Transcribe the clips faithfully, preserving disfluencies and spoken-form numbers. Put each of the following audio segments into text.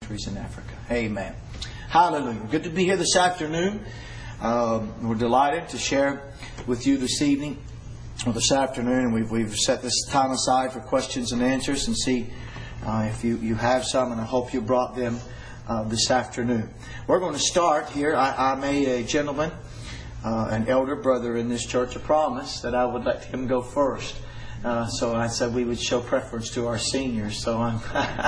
countries in Africa. Amen. Hallelujah. Good to be here this afternoon. Um, we're delighted to share with you this evening or this afternoon. And we've, we've set this time aside for questions and answers and see uh, if you, you have some. And I hope you brought them uh, this afternoon. We're going to start here. I, I'm a, a gentleman, uh, an elder brother in this church. I promised that I would let him go first. Uh, so I said we would show preference to our seniors. So I'm,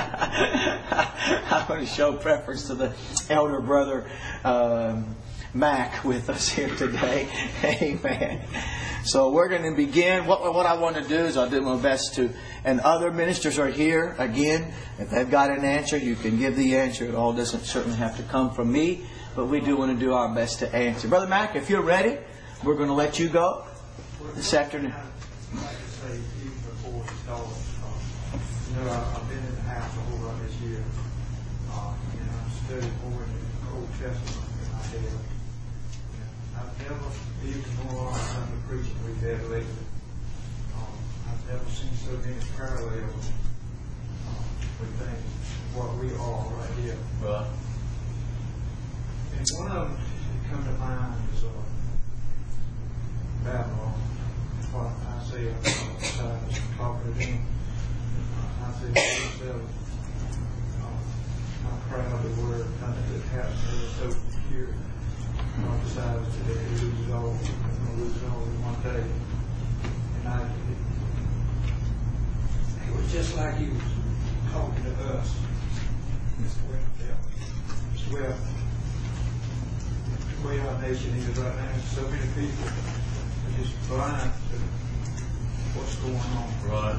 I'm going to show preference to the elder brother um, Mac with us here today. Amen. So we're going to begin. What, what I want to do is I'll do my best to, and other ministers are here. Again, if they've got an answer, you can give the answer. It all doesn't certainly have to come from me, but we do want to do our best to answer. Brother Mac, if you're ready, we're going to let you go this afternoon. Even before we started, uh, you know, I, I've been in the house a whole lot this year. Uh, you know, I studied more in the Old Testament than I have. You know, I've never, even more on the preaching we've had lately, um, I've never seen so many parallels uh, with things, what we are right here. Right. And one of them that come to mind is uh, Babylon. What Isaiah was talking to them. Uh, Isaiah forty-seven. Uh, how proud they were of kind of that happened. They were so secure. Prophesied today they lose it all. They're going to lose it all in one day. And I, it, it was just like he was talking to us. That's the way I felt. It's the way, I, the way our nation is right now. So many people just blind to what's going on. Right.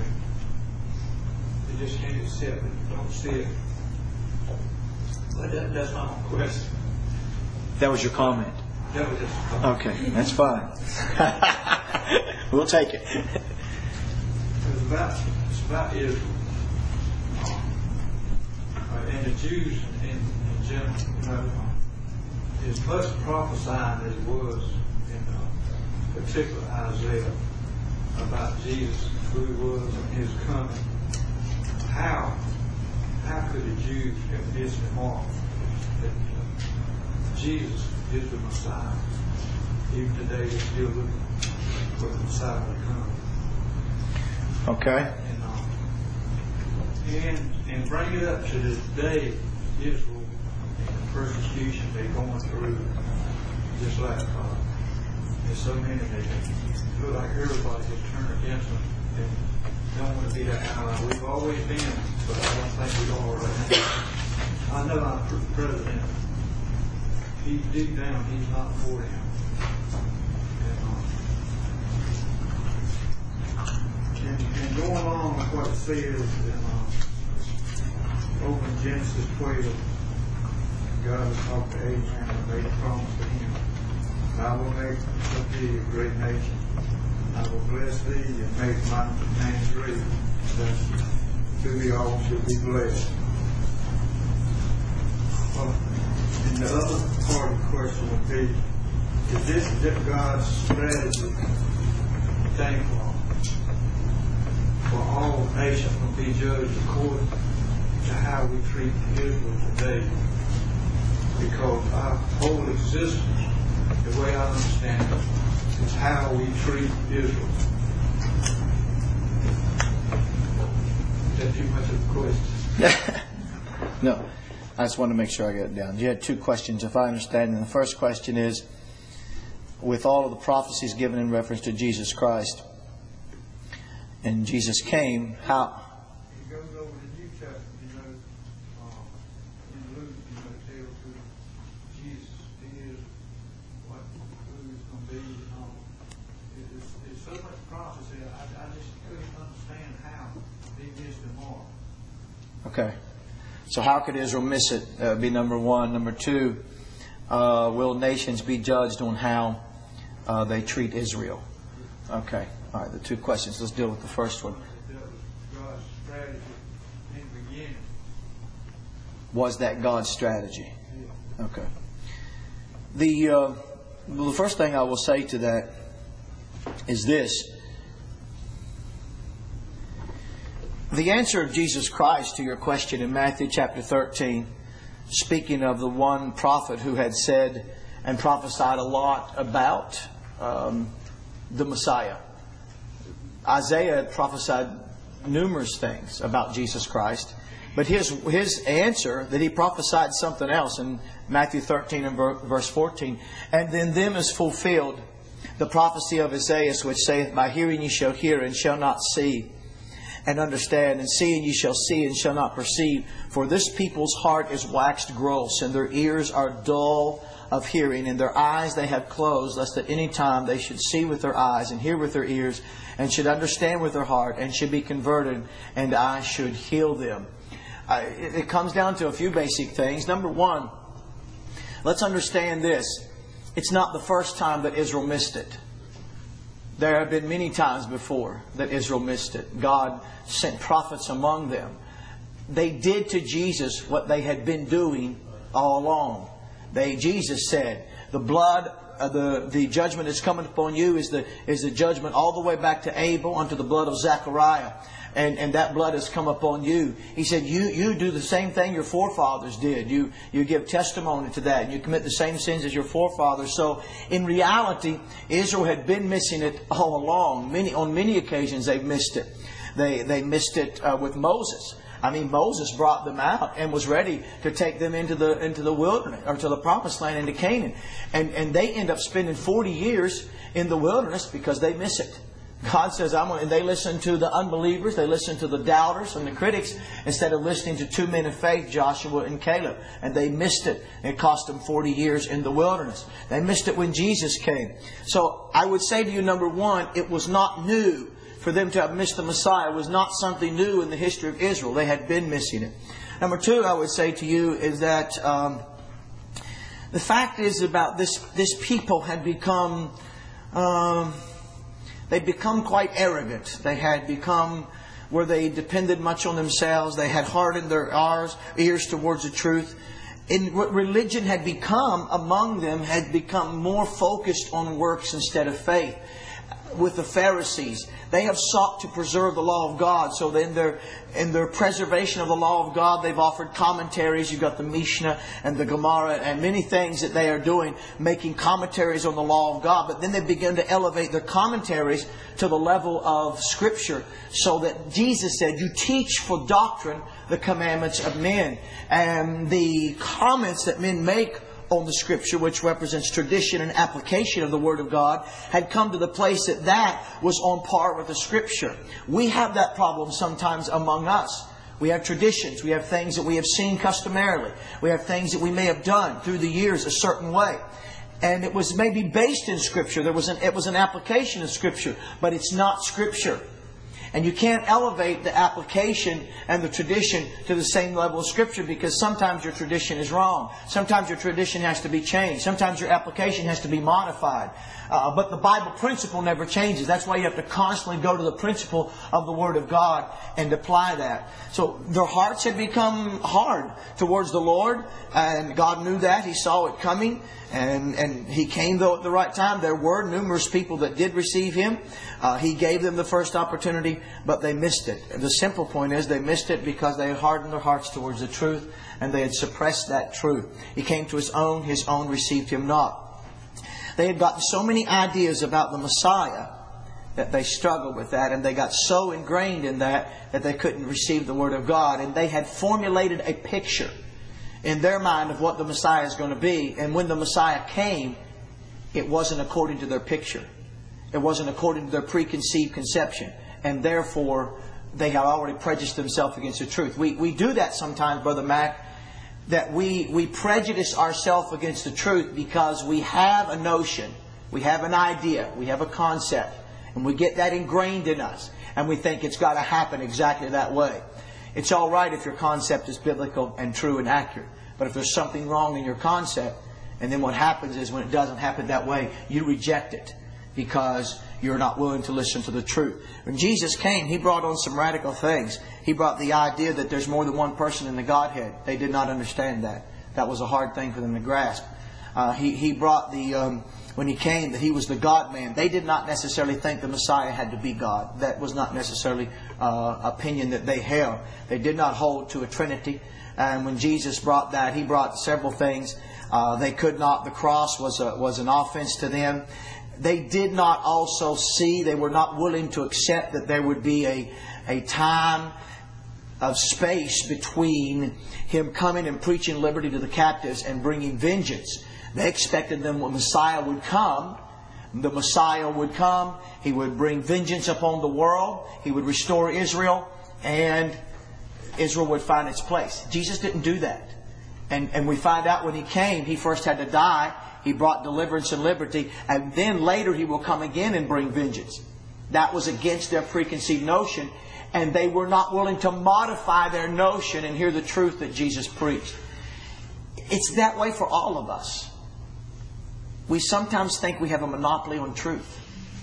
They just can't accept it. Don't see it. But that, that's my own question. That was your comment. That was just a comment. Okay, that's fine. We'll take it. It's about, it's about Israel. Uh, and the Jews in, in general, you know, uh, as much prophesying as it was in uh, particular Isaiah about Jesus, who he was and his coming. How how could the Jews have missed the mark that uh, Jesus is the Messiah? Even today they're still looking for the Messiah to come. Okay. And uh, and, and bring it up to this day, Israel and the persecution they're going through, just like uh, there's so many that feel like everybody has turned against them and don't want to be that ally. We've always been, but I don't think we are right now. I know our president, he deep down, he's not for them. And, uh, and, and going along with what it says in, uh, over in Genesis twelve, God has talked to Abraham and made a promise to him. I will make of thee a great nation. I will bless thee and make my name great, that through thee all shall be blessed. Well, and the other part of the question would be, is this God's strategy thing for, for all nations will be judged according to how we treat Israel today? Because our whole existence, the way I understand it, is how we treat Israel. Is that too much of a question? No, I just want to make sure I get it down. You had two questions, if I understand. And the first question is, with all of the prophecies given in reference to Jesus Christ, and Jesus came, how... It goes over the New Testament, you know, uh, in Luke, you know, it tells who Jesus is, what who he's going to be, and all. There's, there's so much prophecy, I, I just couldn't understand how they missed the mark. Okay. So how could Israel miss it? Uh, be number one. Number two, uh, will nations be judged on how uh, they treat Israel? Okay. All right, the two questions. Let's deal with the first one. That was God's strategy in the beginning. Was that God's strategy? Yeah. Okay. The, uh, well, the first thing I will say to that is this. The answer of Jesus Christ to your question in Matthew chapter thirteen, speaking of the one prophet who had said and prophesied a lot about um, the Messiah. Isaiah had prophesied numerous things about Jesus Christ, but his his answer that he prophesied something else in Matthew thirteen and verse fourteen. And then them is fulfilled the prophecy of Isaiah, which saith, By hearing ye shall hear and shall not see, and understand, and seeing ye shall see and shall not perceive. For this people's heart is waxed gross, and their ears are dull of hearing, and their eyes they have closed, lest at any time they should see with their eyes, and hear with their ears, and should understand with their heart, and should be converted, and I should heal them. Uh, it, it comes down to a few basic things. Number one, let's understand this. It's not the first time that Israel missed it. There have been many times before that Israel missed it. God sent prophets among them. They did to Jesus what they had been doing all along. They, Jesus said, the blood, uh, the the judgment that's coming upon you is the is the judgment all the way back to Abel unto the blood of Zechariah. And, and that blood has come upon you. He said, you, you do the same thing your forefathers did. You, you give testimony to that. And you commit the same sins as your forefathers. So, in reality, Israel had been missing it all along. Many, on many occasions they've missed it. They, they missed it uh, with Moses. I mean, Moses brought them out and was ready to take them into the into the wilderness, or to the promised land, into Canaan. And, and they end up spending forty years in the wilderness because they miss it. God says, I'm going, and they listen to the unbelievers, they listen to the doubters and the critics, instead of listening to two men of faith, Joshua and Caleb. And they missed it. It cost them forty years in the wilderness. They missed it when Jesus came. So I would say to you, number one, it was not new for them to have missed the Messiah. It was not something new in the history of Israel. They had been missing it. Number two, I would say to you, is that um, the fact is about this, this people had become... Um, They'd become quite arrogant. They had become where they depended much on themselves. They had hardened their ears towards the truth. And what religion had become among them had become more focused on works instead of faith. With the Pharisees, they have sought to preserve the law of God. So in their in their preservation of the law of God, they've offered commentaries. You've got the Mishnah and the Gemara and many things that they are doing, making commentaries on the law of God. But then they begin to elevate their commentaries to the level of Scripture, so that Jesus said, you teach for doctrine the commandments of men. And the comments that men make on the Scripture, which represents tradition and application of the Word of God, had come to the place that that was on par with the Scripture. We have that problem sometimes among us. We have traditions. We have things that we have seen customarily. We have things that we may have done through the years a certain way. And it was maybe based in Scripture. There was an, it was an application of Scripture, but it's not Scripture. And you can't elevate the application and the tradition to the same level of Scripture, because sometimes your tradition is wrong. Sometimes your tradition has to be changed. Sometimes your application has to be modified. Uh, but the Bible principle never changes. That's why you have to constantly go to the principle of the Word of God and apply that. So their hearts had become hard towards the Lord, and God knew that. He saw it coming, and, and He came, though, at the right time. There were numerous people that did receive Him. Uh, he gave them the first opportunity, but they missed it. And the simple point is they missed it because they had hardened their hearts towards the truth, and they had suppressed that truth. He came to His own, His own received Him not. They had gotten so many ideas about the Messiah that they struggled with that, and they got so ingrained in that that they couldn't receive the Word of God. And they had formulated a picture in their mind of what the Messiah is going to be. And when the Messiah came, it wasn't according to their picture. It wasn't according to their preconceived conception. And therefore, they had already prejudiced themselves against the truth. We we do that sometimes, Brother Mac, that we, we prejudice ourselves against the truth because we have a notion, we have an idea, we have a concept, and we get that ingrained in us, and we think it's got to happen exactly that way. It's all right if your concept is biblical and true and accurate, but if there's something wrong in your concept, and then what happens is when it doesn't happen that way, you reject it because you're not willing to listen to the truth. When Jesus came, He brought on some radical things. He brought the idea that there's more than one person in the Godhead. They did not understand that. That was a hard thing for them to grasp. Uh, he, he brought the, um, when He came, that He was the God-man. They did not necessarily think the Messiah had to be God. That was not necessarily uh, opinion that they held. They did not hold to a Trinity. And when Jesus brought that, He brought several things. Uh, they could not, the cross was a, was an offense to them. They did not also see, they were not willing to accept that there would be a, a time of space between Him coming and preaching liberty to the captives and bringing vengeance. They expected then when Messiah would come, the Messiah would come, He would bring vengeance upon the world, He would restore Israel, and Israel would find its place. Jesus didn't do that. And, and we find out when He came, He first had to die. He brought deliverance and liberty. And then later He will come again and bring vengeance. That was against their preconceived notion. And they were not willing to modify their notion and hear the truth that Jesus preached. It's that way for all of us. We sometimes think we have a monopoly on truth.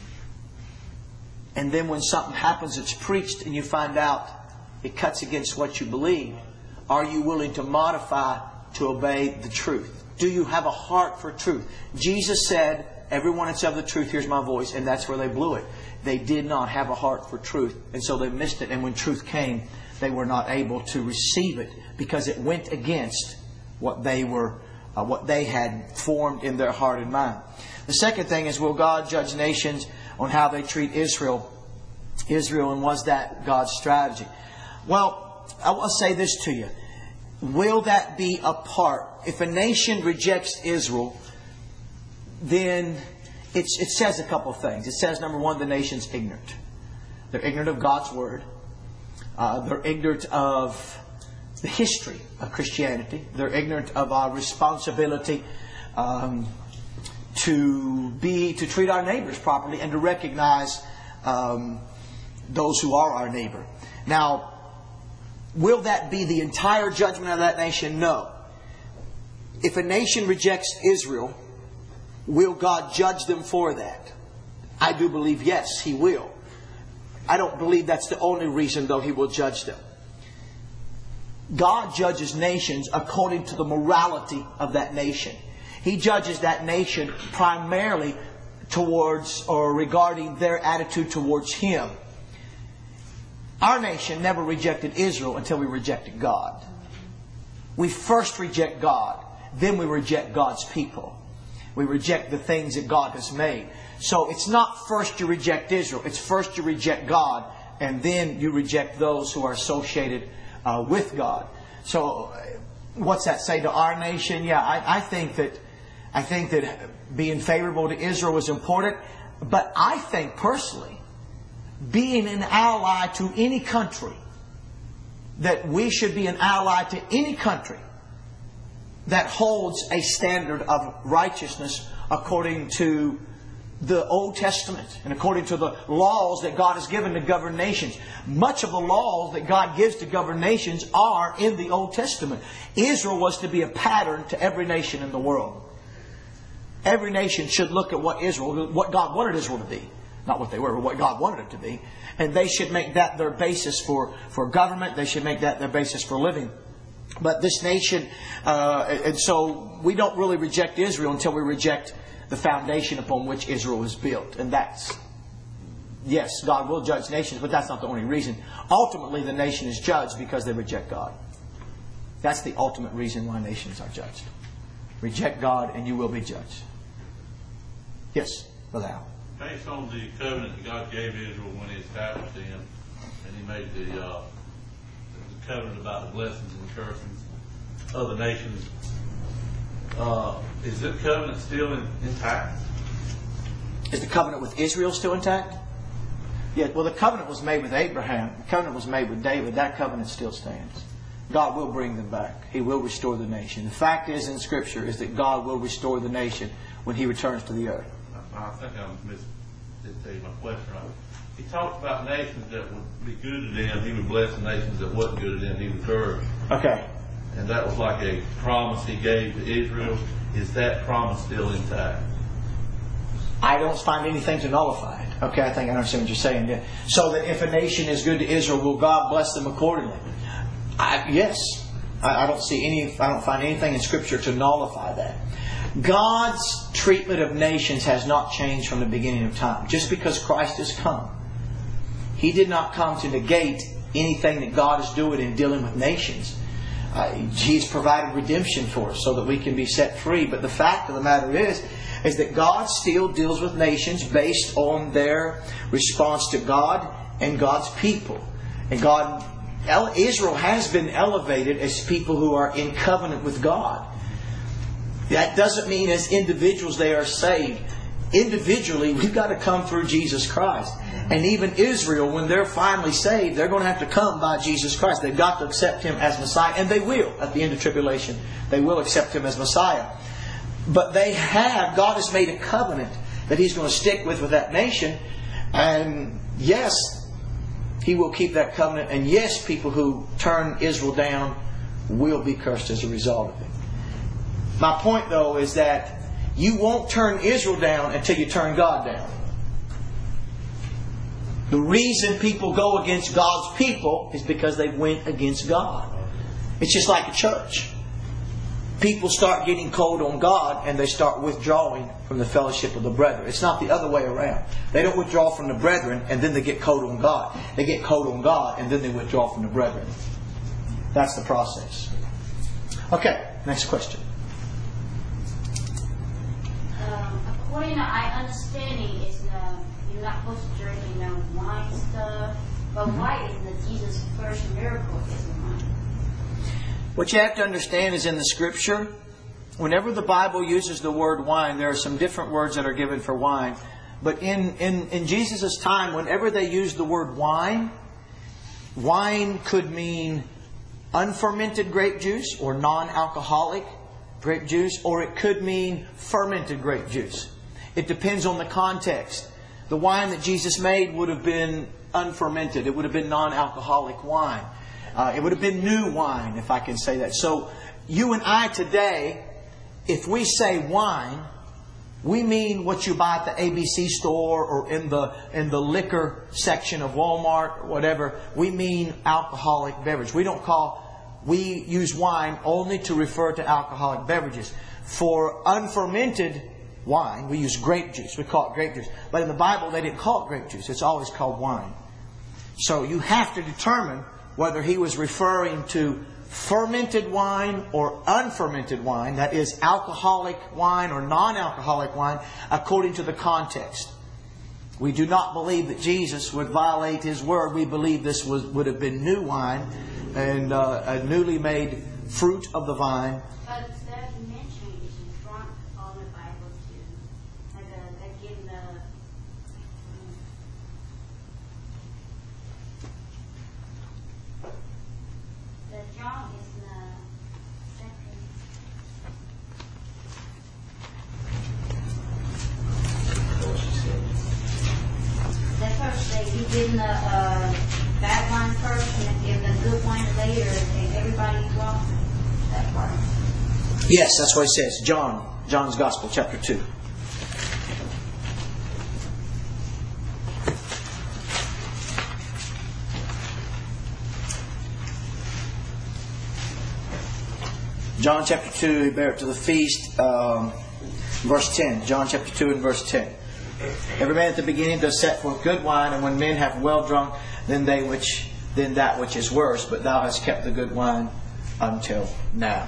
And then when something happens that's preached and you find out it cuts against what you believe, are you willing to modify to obey the truth? Do you have a heart for truth? Jesus said, everyone that's of the truth hears my voice, and that's where they blew it. They did not have a heart for truth, and so they missed it. And when truth came, they were not able to receive it because it went against what they were, uh, what they had formed in their heart and mind. The second thing is, will God judge nations on how they treat Israel? Israel, and was that God's strategy? Well, I want to say this to you. Will that be a part? If a nation rejects Israel, then it's, it says a couple of things. It says, number one, the nation's ignorant. They're ignorant of God's Word. Uh, they're ignorant of the history of Christianity. They're ignorant of our responsibility um, to be to treat our neighbors properly and to recognize um, those who are our neighbor. Now, will that be the entire judgment of that nation? No. If a nation rejects Israel, will God judge them for that? I do believe yes, He will. I don't believe that's the only reason, though, He will judge them. God judges nations according to the morality of that nation. He judges that nation primarily towards or regarding their attitude towards Him. Our nation never rejected Israel until we rejected God. We first reject God, then we reject God's people. We reject the things that God has made. So it's not first you reject Israel, it's first you reject God, and then you reject those who are associated uh, with God. So what's that say to our nation? Yeah, I, I think that I think that being favorable to Israel is important, but I think personally, being an ally to any country, that we should be an ally to any country that holds a standard of righteousness according to the Old Testament and according to the laws that God has given to govern nations. Much of the laws that God gives to govern nations are in the Old Testament. Israel was to be a pattern to every nation in the world. Every nation should look at what Israel, what God wanted Israel to be. Not what they were, but what God wanted it to be. And they should make that their basis for, for government. They should make that their basis for living. But this nation, uh, and so we don't really reject Israel until we reject the foundation upon which Israel is built. And that's, yes, God will judge nations, but that's not the only reason. Ultimately, the nation is judged because they reject God. That's the ultimate reason why nations are judged. Reject God and you will be judged. Yes, Brother Al. Based on the covenant that God gave Israel when He established them, and He made the, uh, the covenant about the blessings and the cursings of the nations, uh, is the covenant still in, intact? Is the covenant with Israel still intact? Yeah, well, the covenant was made with Abraham. The covenant was made with David. That covenant still stands. God will bring them back. He will restore the nation. The fact is in Scripture is that God will restore the nation when He returns to the earth. I think I missed didn't tell you my question right. He talked about nations that would be good to them. He would bless the nations that wasn't good to them. He would curse. Okay. And that was like a promise He gave to Israel. Is that promise still intact? I don't find anything to nullify it. Okay, I think I understand what you're saying. Yeah. So that if a nation is good to Israel, will God bless them accordingly? I, yes. I, I don't see any. I don't find anything in Scripture to nullify that. God's treatment of nations has not changed from the beginning of time. Just because Christ has come, He did not come to negate anything that God is doing in dealing with nations. Uh, He's provided redemption for us so that we can be set free. But the fact of the matter is, is that God still deals with nations based on their response to God and God's people. And God, Israel has been elevated as people who are in covenant with God. That doesn't mean as individuals they are saved. Individually, we've got to come through Jesus Christ. And even Israel, when they're finally saved, they're going to have to come by Jesus Christ. They've got to accept Him as Messiah. And they will, at the end of tribulation. They will accept Him as Messiah. But they have, God has made a covenant that He's going to stick with with that nation. And yes, He will keep that covenant. And yes, people who turn Israel down will be cursed as a result of it. My point, though, is that you won't turn Israel down until you turn God down. The reason people go against God's people is because they went against God. It's just like a church. People start getting cold on God and they start withdrawing from the fellowship of the brethren. It's not the other way around. They don't withdraw from the brethren and then they get cold on God. They get cold on God and then they withdraw from the brethren. That's the process. Okay, next question. Um, according to my understanding, is uh, you're not supposed to drink, you know, wine stuff. But mm-hmm. why is the Jesus' first miracle is wine? What you have to understand is in the Scripture, whenever the Bible uses the word wine, there are some different words that are given for wine. But in, in, in Jesus' time, whenever they used the word wine, wine could mean unfermented grape juice or non-alcoholic grape juice, or it could mean fermented grape juice. It depends on the context. The wine that Jesus made would have been unfermented. It would have been non-alcoholic wine. Uh, it would have been new wine, if I can say that. So you and I today, if we say wine, we mean what you buy at the A B C store or in the in the liquor section of Walmart or whatever. We mean alcoholic beverage. We don't call, we use wine only to refer to alcoholic beverages. For unfermented wine, we use grape juice. We call it grape juice. But in the Bible, they didn't call it grape juice. It's always called wine. So you have to determine whether he was referring to fermented wine or unfermented wine, that is alcoholic wine or non-alcoholic wine, according to the context. We do not believe that Jesus would violate His word. We believe this was, would have been new wine and uh, a newly made fruit of the vine. But that you mentioned is drunk on the Bible too. Like a, like in the the John is the second. The first day you give the uh, bad wine first and then give the good wine later, and everybody drunk. That part. Yes, that's what it says. John, John's Gospel, chapter two. John chapter two, he bare it to the feast, um, verse ten. John chapter two and verse ten. Every man at the beginning does set forth good wine, and when men have well drunk, then they which then that which is worse. But thou hast kept the good wine until now.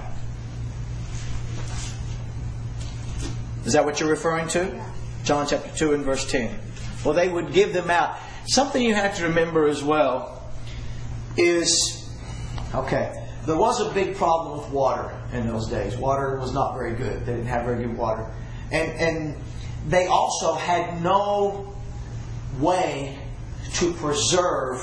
Is that what you're referring to? John chapter two and verse ten. Well, they would give them out. Something you have to remember as well is, okay, there was a big problem with water in those days. Water was not very good. They didn't have very good water. And, and they also had no way to preserve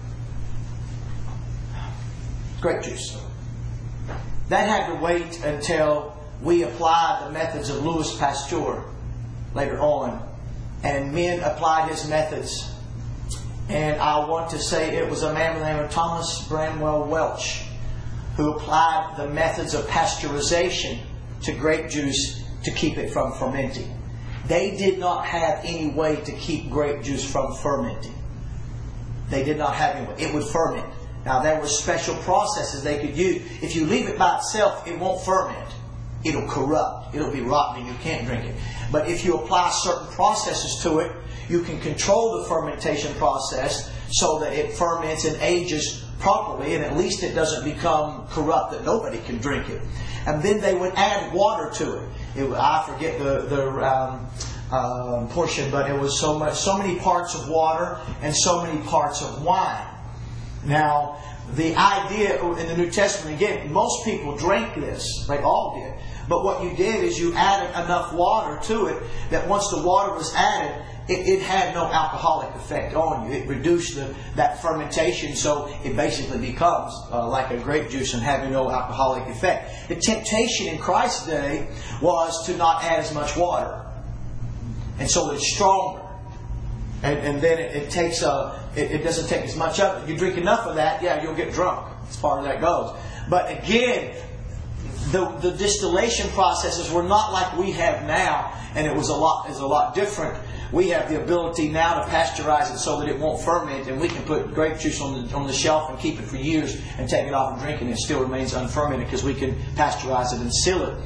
grape juice. That had to wait until we applied the methods of Louis Pasteur later on. And men applied his methods. And I want to say it was a man by the name of Thomas Bramwell Welch who applied the methods of pasteurization to grape juice to keep it from fermenting. They did not have any way to keep grape juice from fermenting. They did not have any way. It would ferment. Now there were special processes they could use. If you leave it by itself, it won't ferment. it'll corrupt. It'll be rotten and you can't drink it. But if you apply certain processes to it, you can control the fermentation process so that it ferments and ages properly, and at least it doesn't become corrupt that nobody can drink it. And then they would add water to it. it I forget the the um, um, portion, but it was so much, so many parts of water and so many parts of wine. Now, the idea in the New Testament, again, most people drank this. They all did. But what you did is you added enough water to it that once the water was added, it, it had no alcoholic effect on you. It reduced the, that fermentation, so it basically becomes uh, like a grape juice and having no alcoholic effect. The temptation in Christ's day was to not add as much water. And so it's stronger. And, and then it, it takes a, it, it doesn't take as much of it. You drink enough of that, yeah, you'll get drunk as far as that goes. But again, the, the distillation processes were not like we have now, and it was a lot is a lot different. We have the ability now to pasteurize it so that it won't ferment, and we can put grape juice on the on the shelf and keep it for years and take it off and drink it, and it still remains unfermented because we can pasteurize it and seal it.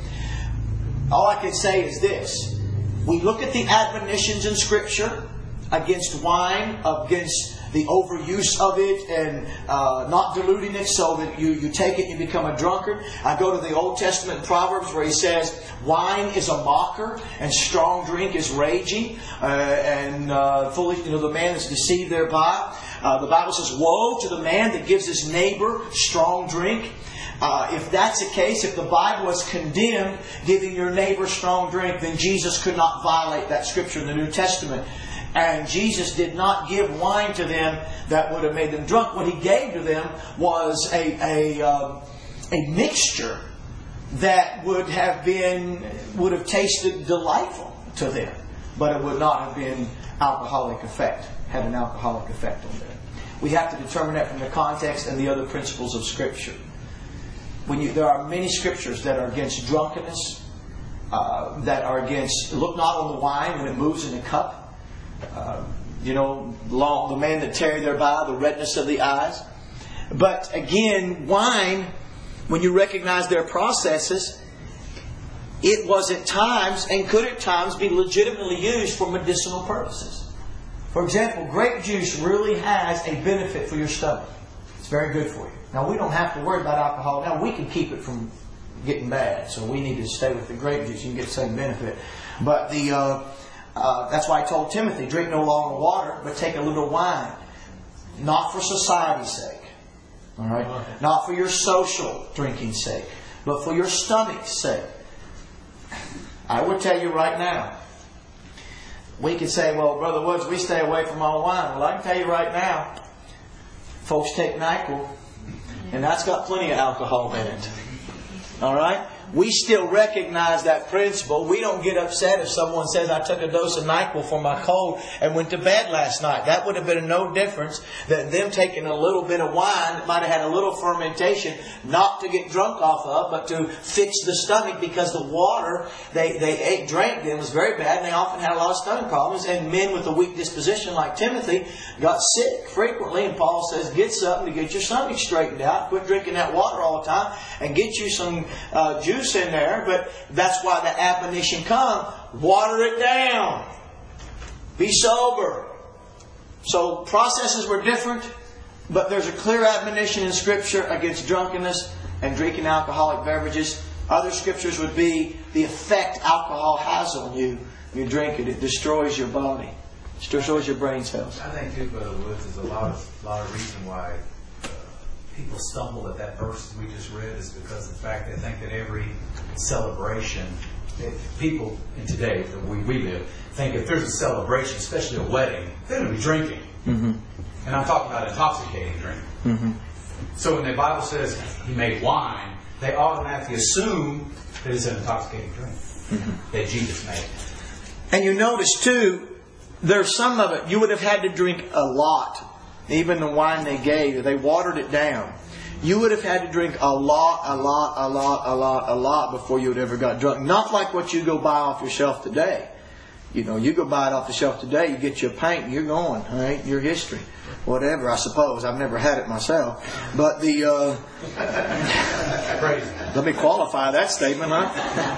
All I can say is this: we look at the admonitions in Scripture against wine, against the overuse of it and uh, not diluting it so that you, you take it and you become a drunkard. I go to the Old Testament Proverbs where he says, wine is a mocker and strong drink is raging, uh, and uh, foolish, you know, the man is deceived thereby. Uh, the Bible says, woe to the man that gives his neighbor strong drink. Uh, if that's the case, if the Bible has condemned giving your neighbor strong drink, then Jesus could not violate that scripture in the New Testament. And Jesus did not give wine to them that would have made them drunk. What He gave to them was a a, um, a mixture that would have been would have tasted delightful to them, but it would not have been alcoholic effect, had an alcoholic effect on them. We have to determine that from the context and the other principles of Scripture. When you, there are many Scriptures that are against drunkenness, uh, that are against look not on the wine when it moves in the cup. Uh, you know, long, the man that tarried thereby, the redness of the eyes. But again, wine, when you recognize their processes, it was at times and could at times be legitimately used for medicinal purposes. For example, grape juice really has a benefit for your stomach. It's very good for you. Now, we don't have to worry about alcohol. Now, we can keep it from getting bad. So we need to stay with the grape juice. You can get the same benefit. But the... Uh, Uh, that's why I told Timothy, drink no longer water, but take a little wine. Not for society's sake. All right? Not for your social drinking sake, but for your stomach's sake. I would tell you right now, we could say, well, Brother Woods, we stay away from all wine. Well, I can tell you right now, folks take NyQuil, and that's got plenty of alcohol in it. All right? We still recognize that principle. We don't get upset if someone says, I took a dose of NyQuil for my cold and went to bed last night. That would have been no difference than them taking a little bit of wine that might have had a little fermentation, not to get drunk off of, but to fix the stomach, because the water they, they ate, drank then was very bad, and they often had a lot of stomach problems. And men with a weak disposition like Timothy got sick frequently. And Paul says, get something to get your stomach straightened out. Quit drinking that water all the time and get you some uh, juice in there. But that's why the admonition comes. Water it down. Be sober. So processes were different, but there's a clear admonition in Scripture against drunkenness and drinking alcoholic beverages. Other scriptures would be the effect alcohol has on you when you drink it. It destroys your body. It destroys your brain cells. I think too, Brother Woods, is a lot of lot of reason why people stumble at that verse we just read is because of the fact they think that every celebration, if people in today, that we, we live, think if there's a celebration, especially a wedding, they're going to be drinking. Mm-hmm. And I'm talking about intoxicating drink. Mm-hmm. So when the Bible says He made wine, they automatically assume that it's an intoxicating drink mm-hmm. that Jesus made. And you notice too, there's some of it, you would have had to drink a lot. Even the wine they gave, they watered it down. You would have had to drink a lot, a lot, a lot, a lot, a lot before you would ever got drunk. Not like what you go buy off your shelf today. You know, you go buy it off the shelf today, you get you a pint, and you're going. All right, your history, whatever. I suppose I've never had it myself, but the uh, let me qualify that statement, huh?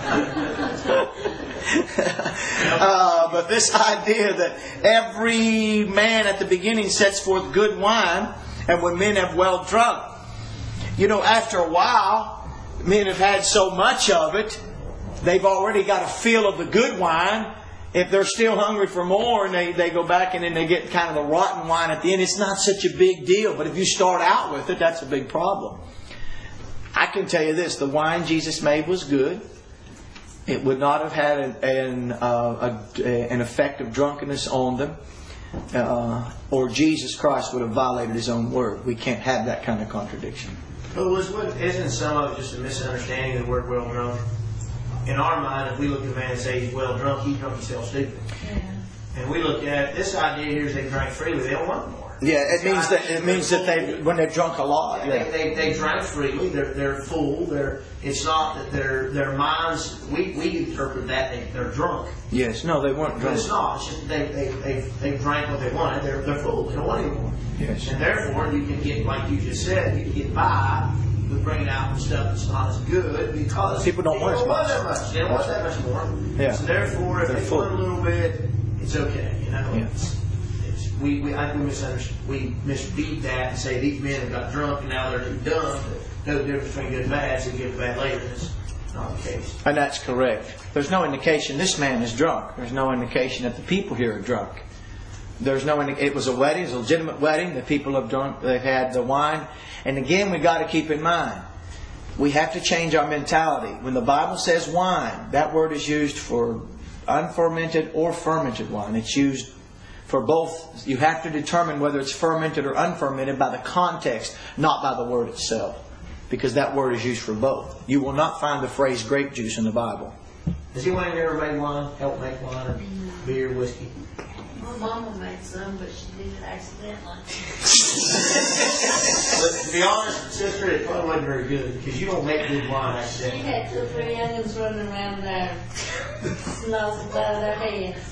uh, but this idea that every man at the beginning sets forth good wine, and when men have well drunk, you know, after a while, men have had so much of it, they've already got a feel of the good wine. If they're still hungry for more and they, they go back and then they get kind of the rotten wine at the end, it's not such a big deal. But if you start out with it, that's a big problem. I can tell you this, the wine Jesus made was good. It would not have had an, an, uh, a, an effect of drunkenness on them. Uh, or Jesus Christ would have violated His own word. We can't have that kind of contradiction. But was, isn't some of it just a misunderstanding of the word well drunk? In our mind, if we look at a man and say he's well drunk, he's drunk himself stupid. Yeah. And we look at this idea here is they drank freely, they don't want more. Yeah, it means that it means that they when they've drunk a lot. Yeah, yeah. They, they they drank freely. They're they're full. They're it's not that their their minds. We, we interpret that they, they're drunk. Yes, no, they weren't drunk. But it's not. It's just they they they they drank what they wanted. They're they're full. They don't want any more. Yes. And therefore, you can get, like you just said, you can get by with bringing out stuff that's not as good because people don't want as much. that much. They don't want that much more. Yeah. So therefore, if They're they full. want a little bit, it's okay. You know. Yeah. It's, it's, we we I think we misunderstand. We misread that and say these men have got drunk and now they're too dumb. No difference between good and bad. So good and bad later. That's not the case. And that's correct. There's no indication this man is drunk. There's no indication that the people here are drunk. There's no. Indi- it was a wedding. It was a legitimate wedding. The people have drunk. They've had the wine. And again, we got to keep in mind, we have to change our mentality. When the Bible says wine, that word is used for unfermented or fermented wine. It's used for both. You have to determine whether it's fermented or unfermented by the context, not by the word itself. Because that word is used for both. You will not find the phrase grape juice in the Bible. Has anyone ever made wine? Help make wine or beer, whiskey? My mama made some, but she did it accidentally. But to be honest, sister, it probably wasn't very good because you don't make good wine She accidentally. had two or three youngins running around there, snozzing by their heads.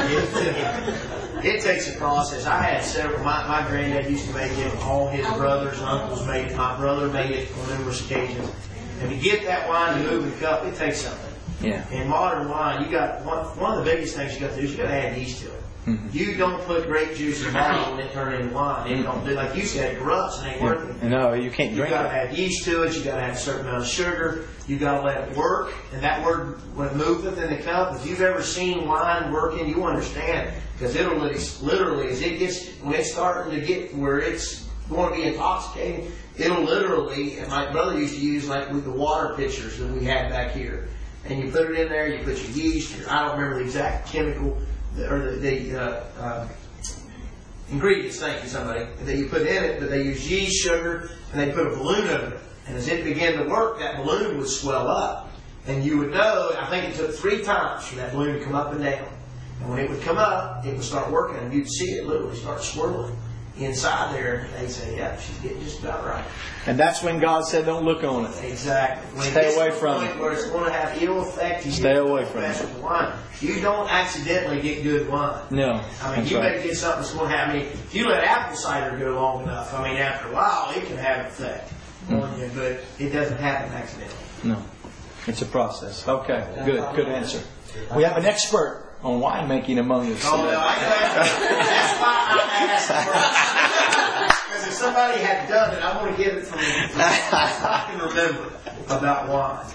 It, it takes a process. I had several. My, my granddad used to make it. All his brothers and uncles made it. My brother made it on numerous occasions. And to get that wine to move in the cup, it takes something. Yeah. In modern wine, you got one, one of the biggest things you got to do is you got to add yeast to it. Mm-hmm. You don't put grape juice in bottle and it turn into wine. It don't do like you said. It corrupts and ain't working. No, you can't You drink got to it. add yeast to it. You got to add a certain amount of sugar. You got to let it work. And that word, when it moveth in the cup, if you've ever seen wine working, you understand because it'll literally, as it gets when it's starting to get where it's going to be intoxicating, it'll literally. And my brother used to use like with the water pitchers that we had back here, and you put it in there. You put your yeast. Your, I don't remember the exact chemical or the, the uh, uh, ingredients, thank you somebody, that you put in it, but they use yeast, sugar, and they put a balloon over it. And as it began to work, that balloon would swell up. And you would know, I think it took three times for that balloon to come up and down. And when it would come up, it would start working, and you'd see it literally start swirling inside there. And they'd say, yeah, she's getting just about right. And that's when God said, don't look on it. Exactly. When Stay it gets away to the from point it. where it's going to have ill effect, you Stay away from it. it. Wine. You don't accidentally get good wine. No. I mean, that's you right. may get something that's going to have. I mean, if you let apple cider go long enough, I mean, after a while, it can have an effect on you, but it doesn't happen accidentally. No. It's a process. Okay. Good. Good answer. We have an expert on winemaking among us. Oh, no, I that's why I asked. Because if somebody had done it, I want to get it from you. I can remember about wine.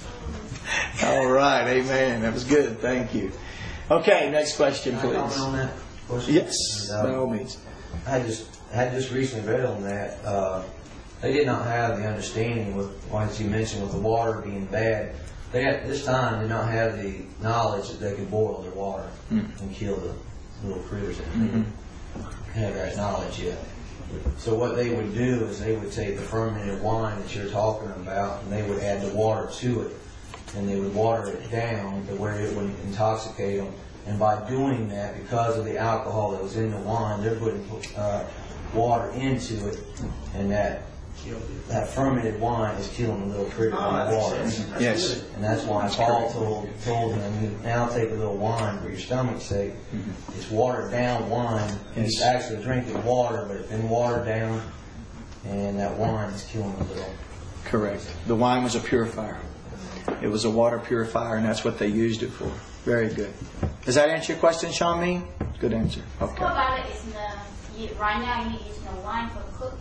All right. Amen. That was good. Thank you. Okay. Next question, Can I comment please. on that? question? Yes. And, uh, By all means. I just I just recently read on that. Uh, they did not have the understanding with, as you mentioned, with the water being bad. They at this time did not have the knowledge that they could boil their water Mm. and kill the little critters in it. Mhm. They didn't have that knowledge yet. So what they would do is they would take the fermented wine that you're talking about, and they would add the water to it, and they would water it down to where it would intoxicate them. And by doing that, because of the alcohol that was in the wine, they're putting uh, water into it, and that that fermented wine is killing the little critter Oh, in that the makes water. sense. That's Yes. good. And that's why That's Paul correct. told, told him, now take a little wine for your stomach's sake. Mm-hmm. It's watered down wine. He's Yes. actually drinking water, but it's been watered down, and that wine is killing the little. Correct. The wine was a purifier. It was a water purifier, and that's what they used it for. Very good. Does that answer your question, Sean Mean? Good answer. What Okay. about it is the, you, right now you use no wine for cooking.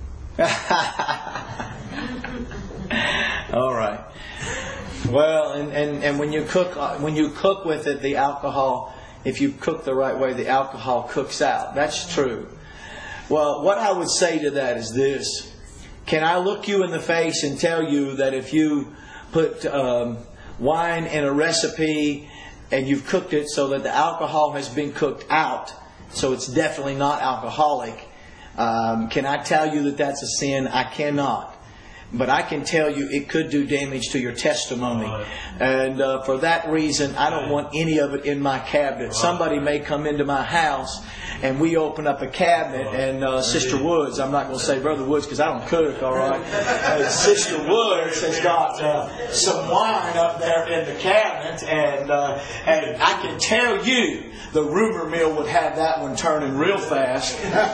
All right. Well, and, and, and when you cook when you cook with it, the alcohol, if you cook the right way, the alcohol cooks out. That's true. Well, what I would say to that is this. Can I look you in the face and tell you that if you put um, wine in a recipe and you've cooked it so that the alcohol has been cooked out, so it's definitely not alcoholic, um, can I tell you that that's a sin? I cannot. But I can tell you it could do damage to your testimony. And uh, for that reason, I don't want any of it in my cabinet. Somebody may come into my house and we open up a cabinet and uh, Sister Woods, I'm not going to say Brother Woods because I don't cook, all right. Uh, Sister Woods has got uh, some wine up there in the cabinet, and uh, and I can tell you the rumor mill would have that one turning real fast.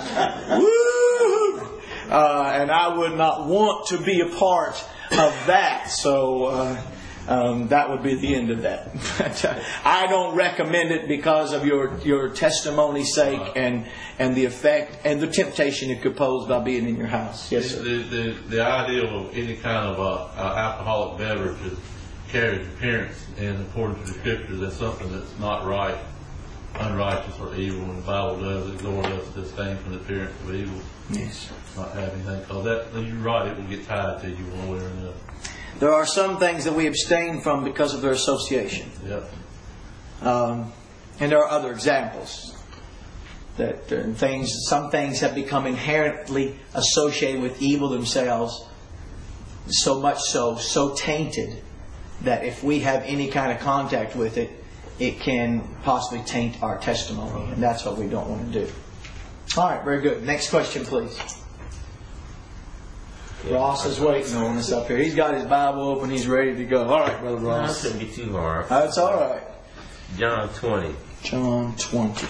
Woo! Uh, and I would not want to be a part of that. So uh, um, that would be the end of that. But uh, I don't recommend it because of your your testimony's sake and and the effect and the temptation it could pose by being in your house. Yes, sir. The, the, the idea of any kind of uh, uh, alcoholic beverage is carries appearance, and according to the scriptures, that's something that's not right, unrighteous, or evil. And the Bible does exhort us to abstain from the appearance of evil. Yes. Not have anything, because that, you're right, it will get tied to you one way or another. There are some things that we abstain from because of their association. Yep. Um, and there are other examples that uh, things, some things have become inherently associated with evil themselves, so much so, so tainted that if we have any kind of contact with it, it can possibly taint our testimony, and that's what we don't want to do. All right, very good. Next question, please. Ross is waiting on us up here. He's got his Bible open. He's ready to go. All right, Brother No, it Ross. shouldn't be too hard. That's all right. John twenty. John twenty.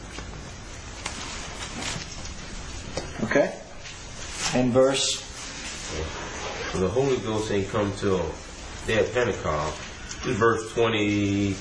Okay. And verse. For the Holy Ghost ain't come till day of Pentecost. This is verse twenty-two.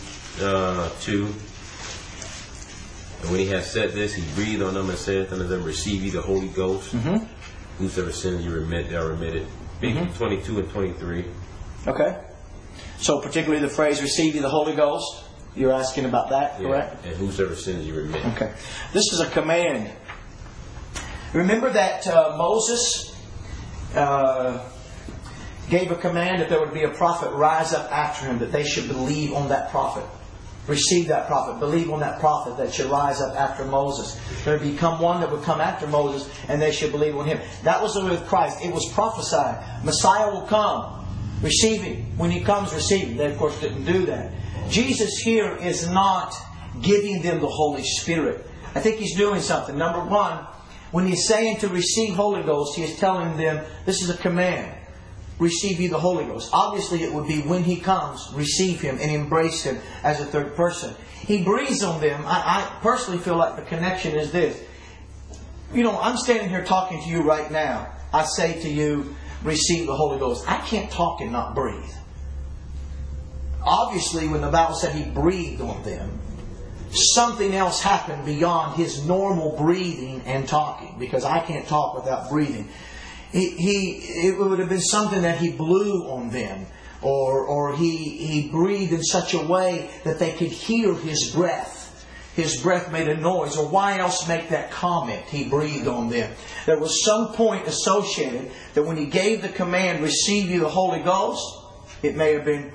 And when he had said this, he breathed on them and said unto them, receive ye the Holy Ghost. Mm-hmm. Whosoever sins you remit, they are remitted. Mhm. twenty-two and twenty-three. Okay. So particularly the phrase receive ye the Holy Ghost. You're asking about that, correct? And whosoever sins you remit. Okay. This is a command. Remember that uh, Moses uh, gave a command that there would be a prophet rise up after him, that they should believe on that prophet. Receive that prophet. Believe on that prophet that should rise up after Moses. There would become one that would come after Moses, and they should believe on him. That was the way with Christ. It was prophesied. Messiah will come. Receive him. When he comes, receive him. They, of course, didn't do that. Jesus here is not giving them the Holy Spirit. I think he's doing something. Number one, when he's saying to receive Holy Ghost, he is telling them this is a command. Receive ye the Holy Ghost. Obviously it would be when he comes, receive him and embrace him as a third person. He breathes on them. I, I personally feel like the connection is this. You know, I'm standing here talking to you right now. I say to you, receive the Holy Ghost. I can't talk and not breathe. Obviously, when the Bible said he breathed on them, something else happened beyond his normal breathing and talking, because I can't talk without breathing. He, he it would have been something that he blew on them, or or he he breathed in such a way that they could hear his breath. His breath made a noise, or why else make that comment? He breathed on them. There was some point associated that when he gave the command, receive you the Holy Ghost, it may have been,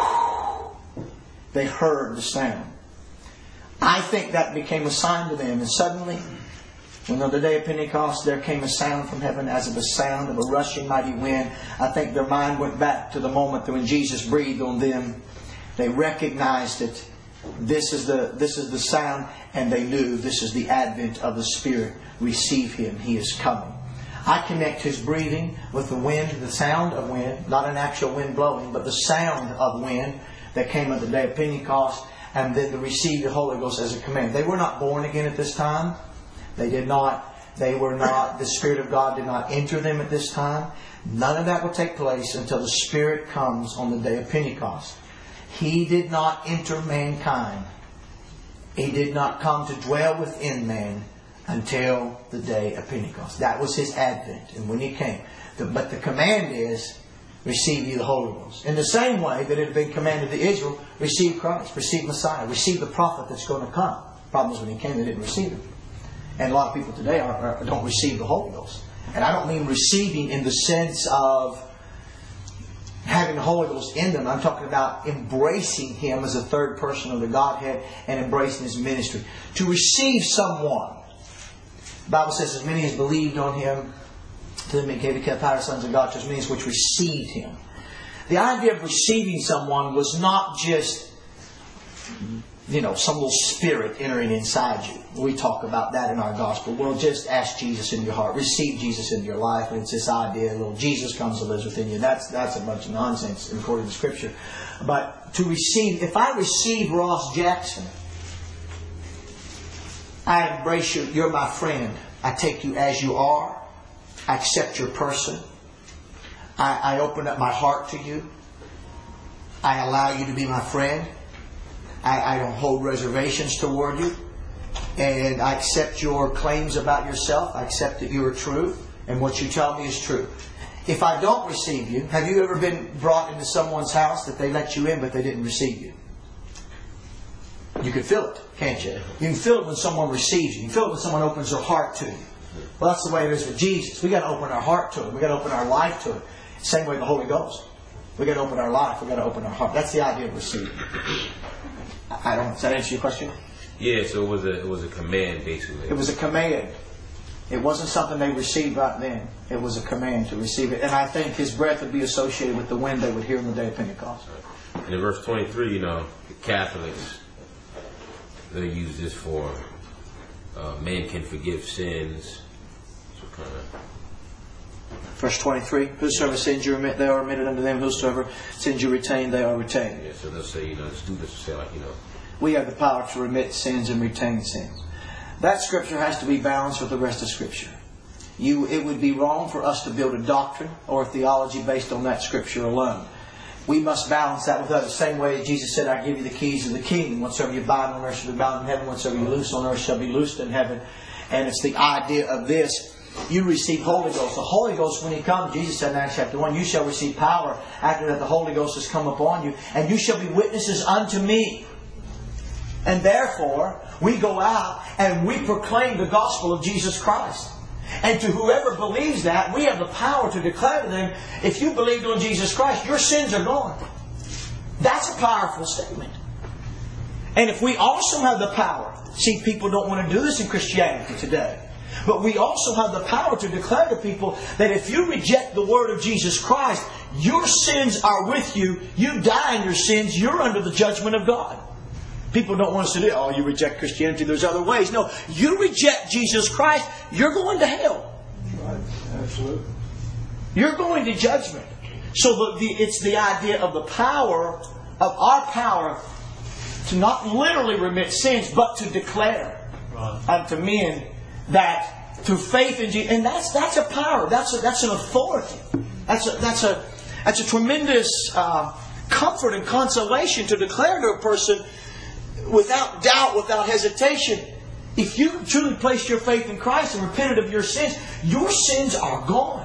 they heard the sound. I think that became a sign to them, and suddenly, when on the day of Pentecost there came a sound from heaven as of a sound of a rushing mighty wind. I think their mind went back to the moment when Jesus breathed on them. They recognized it. This is the this is the sound, and they knew this is the advent of the Spirit. Receive Him. He is coming. I connect His breathing with the wind, the sound of wind, not an actual wind blowing, but the sound of wind that came on the day of Pentecost, and then to receive the Holy Ghost as a command. They were not born again at this time. They did not, they were not, the Spirit of God did not enter them at this time. None of that will take place until the Spirit comes on the day of Pentecost. He did not enter mankind. He did not come to dwell within man until the day of Pentecost. That was His advent, and when He came. The, but the command is, receive ye the Holy Ghost. In the same way that it had been commanded to Israel, receive Christ, receive Messiah, receive the prophet that's going to come. The problem is when He came, they didn't receive Him. And a lot of people today are, are, don't receive the Holy Ghost. And I don't mean receiving in the sense of having the Holy Ghost in them. I'm talking about embracing Him as a third person of the Godhead and embracing His ministry. To receive someone, the Bible says, as many as believed on Him, to them He gave the power, sons of God, to as many as which received Him. The idea of receiving someone was not just, you know, some little spirit entering inside you. We talk about that in our gospel. Well, just ask Jesus in your heart. Receive Jesus in your life. And it's this idea, little Jesus comes and lives within you. That's that's a bunch of nonsense according to Scripture. But to receive, if I receive Ross Jackson, I embrace you. You're my friend. I take you as you are. I accept your person. I, I open up my heart to you. I allow you to be my friend. I, I don't hold reservations toward you. And I accept your claims about yourself. I accept that you are true. And what you tell me is true. If I don't receive you, have you ever been brought into someone's house that they let you in but they didn't receive you? You can feel it, can't you? You can feel it when someone receives you. You can feel it when someone opens their heart to you. Well, that's the way it is with Jesus. We've got to open our heart to Him. We've got to open our life to Him. Same way with the Holy Ghost. We've got to open our life. We've got to open our heart. That's the idea of receiving. I don't know. Does that answer your question? Yeah, so it was a it was a command, basically. It was a command. It wasn't something they received right then. It was a command to receive it. And I think His breath would be associated with the wind they would hear on the day of Pentecost. And in verse twenty-three, you know, the Catholics, they use this for uh, man can forgive sins. So kind of. Verse twenty-three, whosoever sins you remit, they are remitted unto them. Whosoever sins you retain, they are retained. Yeah, so they'll say, you know, the students will say, like, you know, we have the power to remit sins and retain sins. That Scripture has to be balanced with the rest of Scripture. You, it would be wrong for us to build a doctrine or a theology based on that Scripture alone. We must balance that with others. The same way Jesus said, I give you the keys of the kingdom. Whatsoever you bind on earth shall be bound in heaven. Whatsoever you loose on earth shall be loosed in heaven. And it's the idea of this. You receive Holy Ghost. The Holy Ghost, when He comes, Jesus said in Acts chapter one, you shall receive power after that the Holy Ghost has come upon you. And you shall be witnesses unto me. And therefore, we go out and we proclaim the gospel of Jesus Christ. And to whoever believes that, we have the power to declare to them, if you believed on Jesus Christ, your sins are gone. That's a powerful statement. And if we also have the power, see, people don't want to do this in Christianity today. But we also have the power to declare to people that if you reject the word of Jesus Christ, your sins are with you. You die in your sins. You're under the judgment of God. People don't want us to do, oh, you reject Christianity, there's other ways. No, you reject Jesus Christ, you're going to hell. Right, absolutely. You're going to judgment. So the, the, it's the idea of the power, of our power, to not literally remit sins, but to declare right. unto men that through faith in Jesus, and that's that's a power, that's a, that's an authority, that's a that's a that's a tremendous uh, comfort and consolation to declare to a person without doubt, without hesitation, if you truly placed your faith in Christ and repented of your sins, your sins are gone.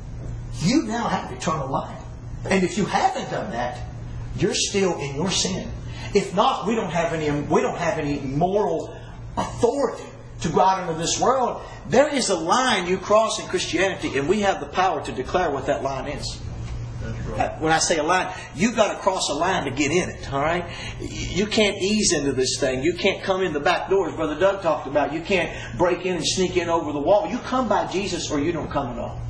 You now have eternal life, and if you haven't done that, you're still in your sin. If not, we don't have any we don't have any moral authority to go out into this world. There is a line you cross in Christianity, and we have the power to declare what that line is. That's right. When I say a line, you've got to cross a line to get in it. All right, you can't ease into this thing. You can't come in the back door, as Brother Doug talked about. You can't break in and sneak in over the wall. You come by Jesus, or you don't come at all.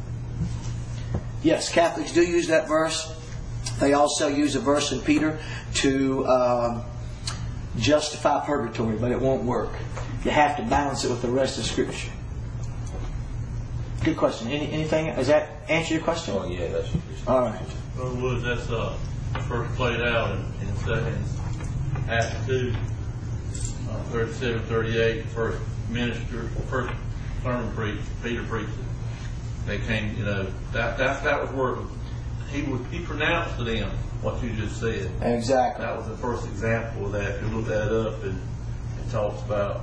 Yes, Catholics do use that verse. They also use a verse in Peter to um, justify purgatory, but it won't work. You have to balance it with the rest of Scripture. good question. Any, anything? Does that answer your question? Oh yeah, that's what you're saying. All right. Brother Woods, that's uh, first played out in, in second Acts two, uh, thirty-seven, thirty-eight. First minister, first sermon preached, Peter preached it. They came, you know, that that that was where he would he pronounced to them what you just said. Exactly. That was the first example of that. If you look that up, and it talks about.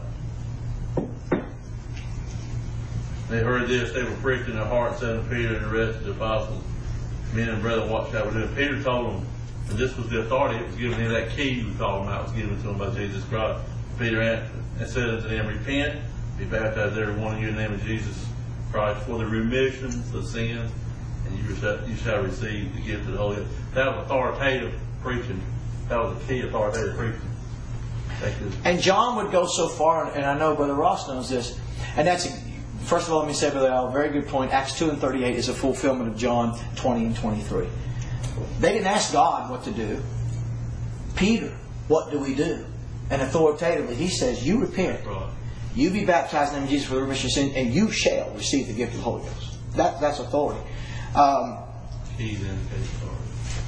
They heard this, they were pricked in their hearts, said to Peter and the rest of the apostles, men and brethren, watch how we're doing. Peter told them, and this was the authority that was given him, that key you were talking about was given to him by Jesus Christ. Peter answered and said unto them, repent, be baptized every one of you in the name of Jesus Christ for the remission of sins, and you shall, you shall receive the gift of the Holy Ghost. That was authoritative preaching. That was the key authoritative preaching. And John would go so far, and I know Brother Ross knows this, and that's, first of all, let me say, Brother Al, very good point. Acts two and thirty-eight is a fulfillment of John twenty and twenty-three. They didn't ask God what to do. Peter, what do we do? And authoritatively, he says, you repent. Right. You be baptized in the name of Jesus for the remission of sin, and you shall receive the gift of the Holy Ghost. That, that's authority. Um, Keys indicate authority.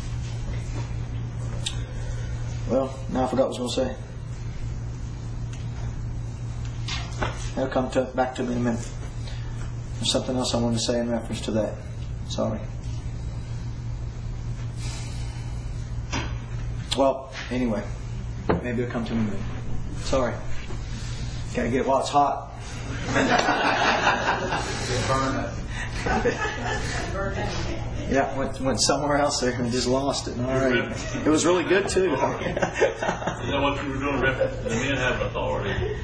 well, now I forgot what I was going to say. That'll come to, back to me in a minute. There's something else I wanted to say in reference to that. Sorry. Well, anyway. Maybe it'll come to me in a minute. Sorry. Gotta get it while it's hot. Yeah, went, went somewhere else there and just lost it. All right. It was really good too. You know what you were doing? The men have authority.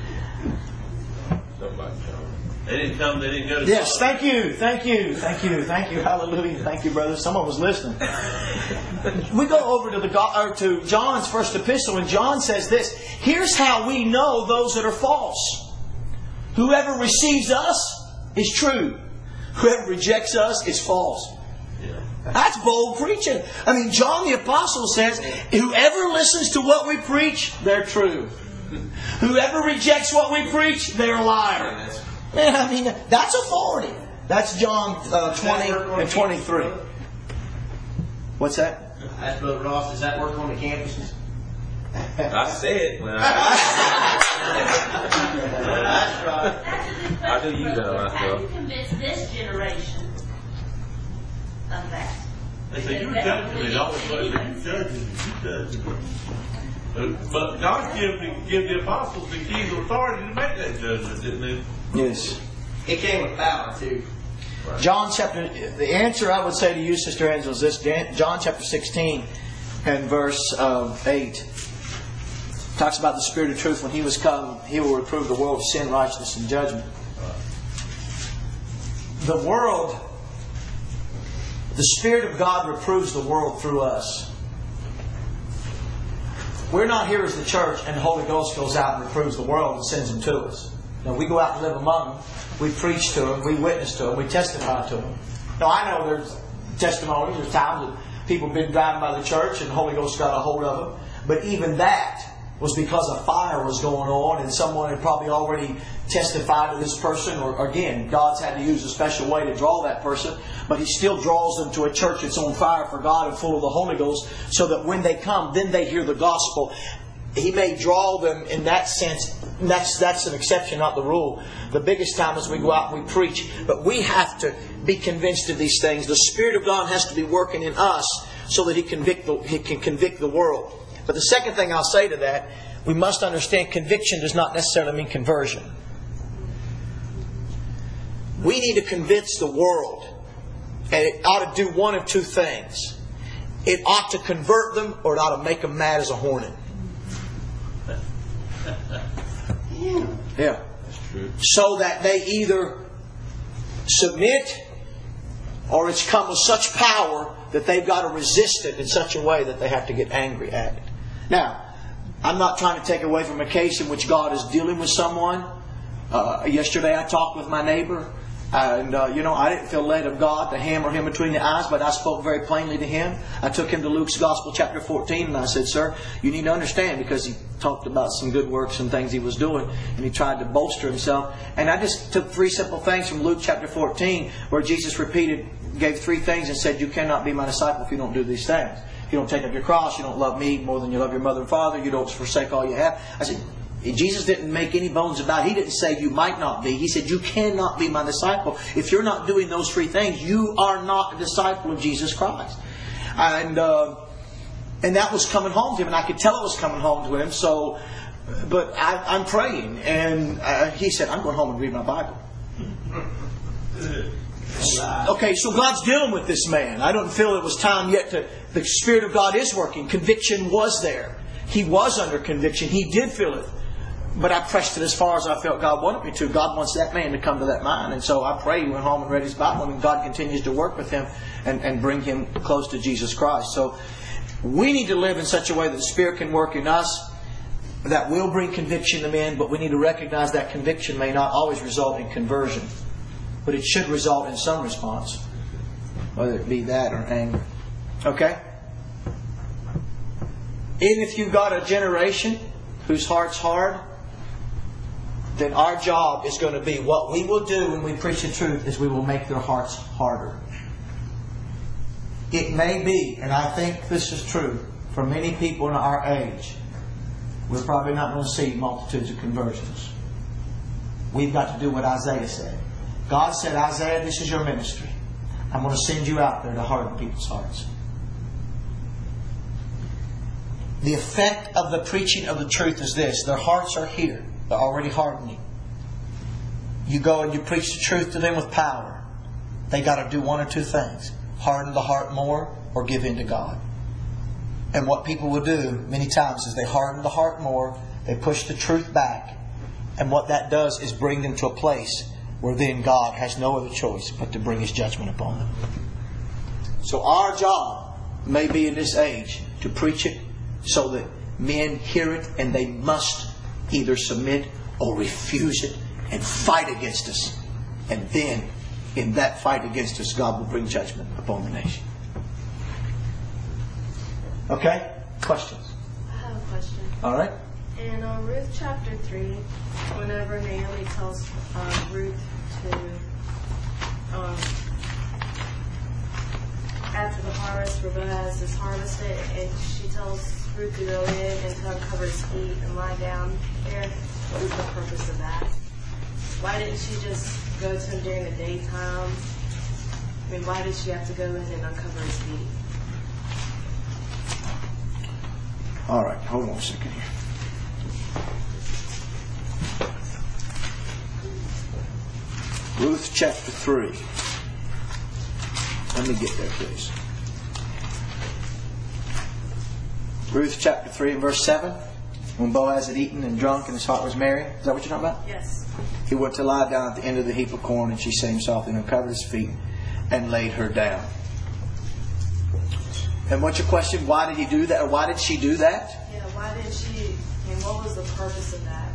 They didn't come, they didn't go to... Yes, thank you, thank you, thank you, thank you, hallelujah, thank you, brother. Someone was listening. We go over to the or to John's first epistle, and John says this, here's how we know those that are false. Whoever receives us is true. Whoever rejects us is false. Yeah. That's bold preaching. I mean, John the Apostle says, whoever listens to what we preach, they're true. Whoever rejects what we preach, they're a liar. Man, I mean, that's authority. That's John uh, twenty and twenty-three. What's that? That's Brother Ross. Does that work on the campuses? I said when I, That's right. That's a good question. I do use that a lot, How do though. you convince this generation of that? They say, you judge me. They always say, you judge me. You judge me. But God gave the, give the apostles the keys of authority to make that judgment, didn't He? Yes. It came with power too. John chapter, the answer I would say to you, Sister Angela, is this. John chapter sixteen and verse uh, eight talks about the Spirit of truth. When He was come, He will reprove the world of sin, righteousness, and judgment. The world, the Spirit of God reproves the world through us. We're not here as the church and the Holy Ghost goes out and reproves the world and sends them to us. No, we go out and live among them. We preach to them. We witness to them. We testify to them. Now, I know there's testimonies. There's times that people have been driving by the church and the Holy Ghost got a hold of them. But even that was because a fire was going on and someone had probably already testified to this person. Or again, God's had to use a special way to draw that person. But He still draws them to a church that's on fire for God and full of the Holy Ghost, so that when they come, then they hear the gospel. He may draw them in that sense. That's that's an exception, not the rule. The biggest time is we go out and we preach. But we have to be convinced of these things. The Spirit of God has to be working in us so that He convict the, He can convict the world. But the second thing I'll say to that, we must understand conviction does not necessarily mean conversion. We need to convince the world. And it ought to do one of two things. It ought to convert them, or it ought to make them mad as a hornet. Yeah. That's true. So that they either submit, or it's come with such power that they've got to resist it in such a way that they have to get angry at it. Now, I'm not trying to take away from a case in which God is dealing with someone. Uh, yesterday I talked with my neighbor, And, uh, you know, I didn't feel led of God to hammer him between the eyes, but I spoke very plainly to him. I took him to Luke's Gospel, chapter fourteen, and I said, sir, you need to understand, because he talked about some good works and things he was doing, and he tried to bolster himself. And I just took three simple things from Luke chapter fourteen, where Jesus repeated, gave three things and said, you cannot be my disciple if you don't do these things. If you don't take up your cross, you don't love me more than you love your mother and father, you don't forsake all you have. I said, Jesus didn't make any bones about it. He didn't say you might not be. He said you cannot be my disciple. If you're not doing those three things, you are not a disciple of Jesus Christ. And uh, and that was coming home to him. And I could tell it was coming home to him. So, but I, I'm praying. And uh, he said, I'm going home and read my Bible. Okay, so God's dealing with this man. I don't feel it was time yet to... The Spirit of God is working. Conviction was there. He was under conviction. He did feel it. But I pressed it as far as I felt God wanted me to. God wants that man to come to that mind. And so I prayed, went home and read his Bible. And God continues to work with him and, and bring him close to Jesus Christ. So we need to live in such a way that the Spirit can work in us. That will bring conviction to men. But we need to recognize that conviction may not always result in conversion. But it should result in some response. Whether it be that or anger. Okay? And if you've got a generation whose heart's hard, then our job is going to be, what we will do when we preach the truth is we will make their hearts harder. It may be, and I think this is true, for many people in our age, we're probably not going to see multitudes of conversions. We've got to do what Isaiah said. God said, Isaiah, this is your ministry. I'm going to send you out there to harden people's hearts. The effect of the preaching of the truth is this. Their hearts are here. They're already hardening. You go and you preach the truth to them with power. They got to do one or two things. Harden the heart more or give in to God. And what people will do many times is they harden the heart more. They push the truth back. And what that does is bring them to a place where then God has no other choice but to bring His judgment upon them. So our job may be in this age to preach it so that men hear it and they must either submit or refuse it and fight against us. And then, in that fight against us, God will bring judgment upon the nation. Okay? Questions? I have a question. All right. In uh, Ruth chapter three, whenever Naomi tells uh, Ruth to um, after the harvest, where Boaz is harvested, and she tells Ruth to go in and to uncover his feet and lie down there. What is the purpose of that? Why didn't she just go to him during the daytime? I mean, why did she have to go in and uncover his feet? All right, hold on a second here. Ruth chapter three. Let me get there, please. Ruth chapter three and verse seven. When Boaz had eaten and drunk and his heart was merry. Is that what you're talking about? Yes. He went to lie down at the end of the heap of corn, and she sang softly and uncovered his feet and laid her down. And what's your question? Why did he do that? Or why did she do that? Yeah, why did she, and what was the purpose of that?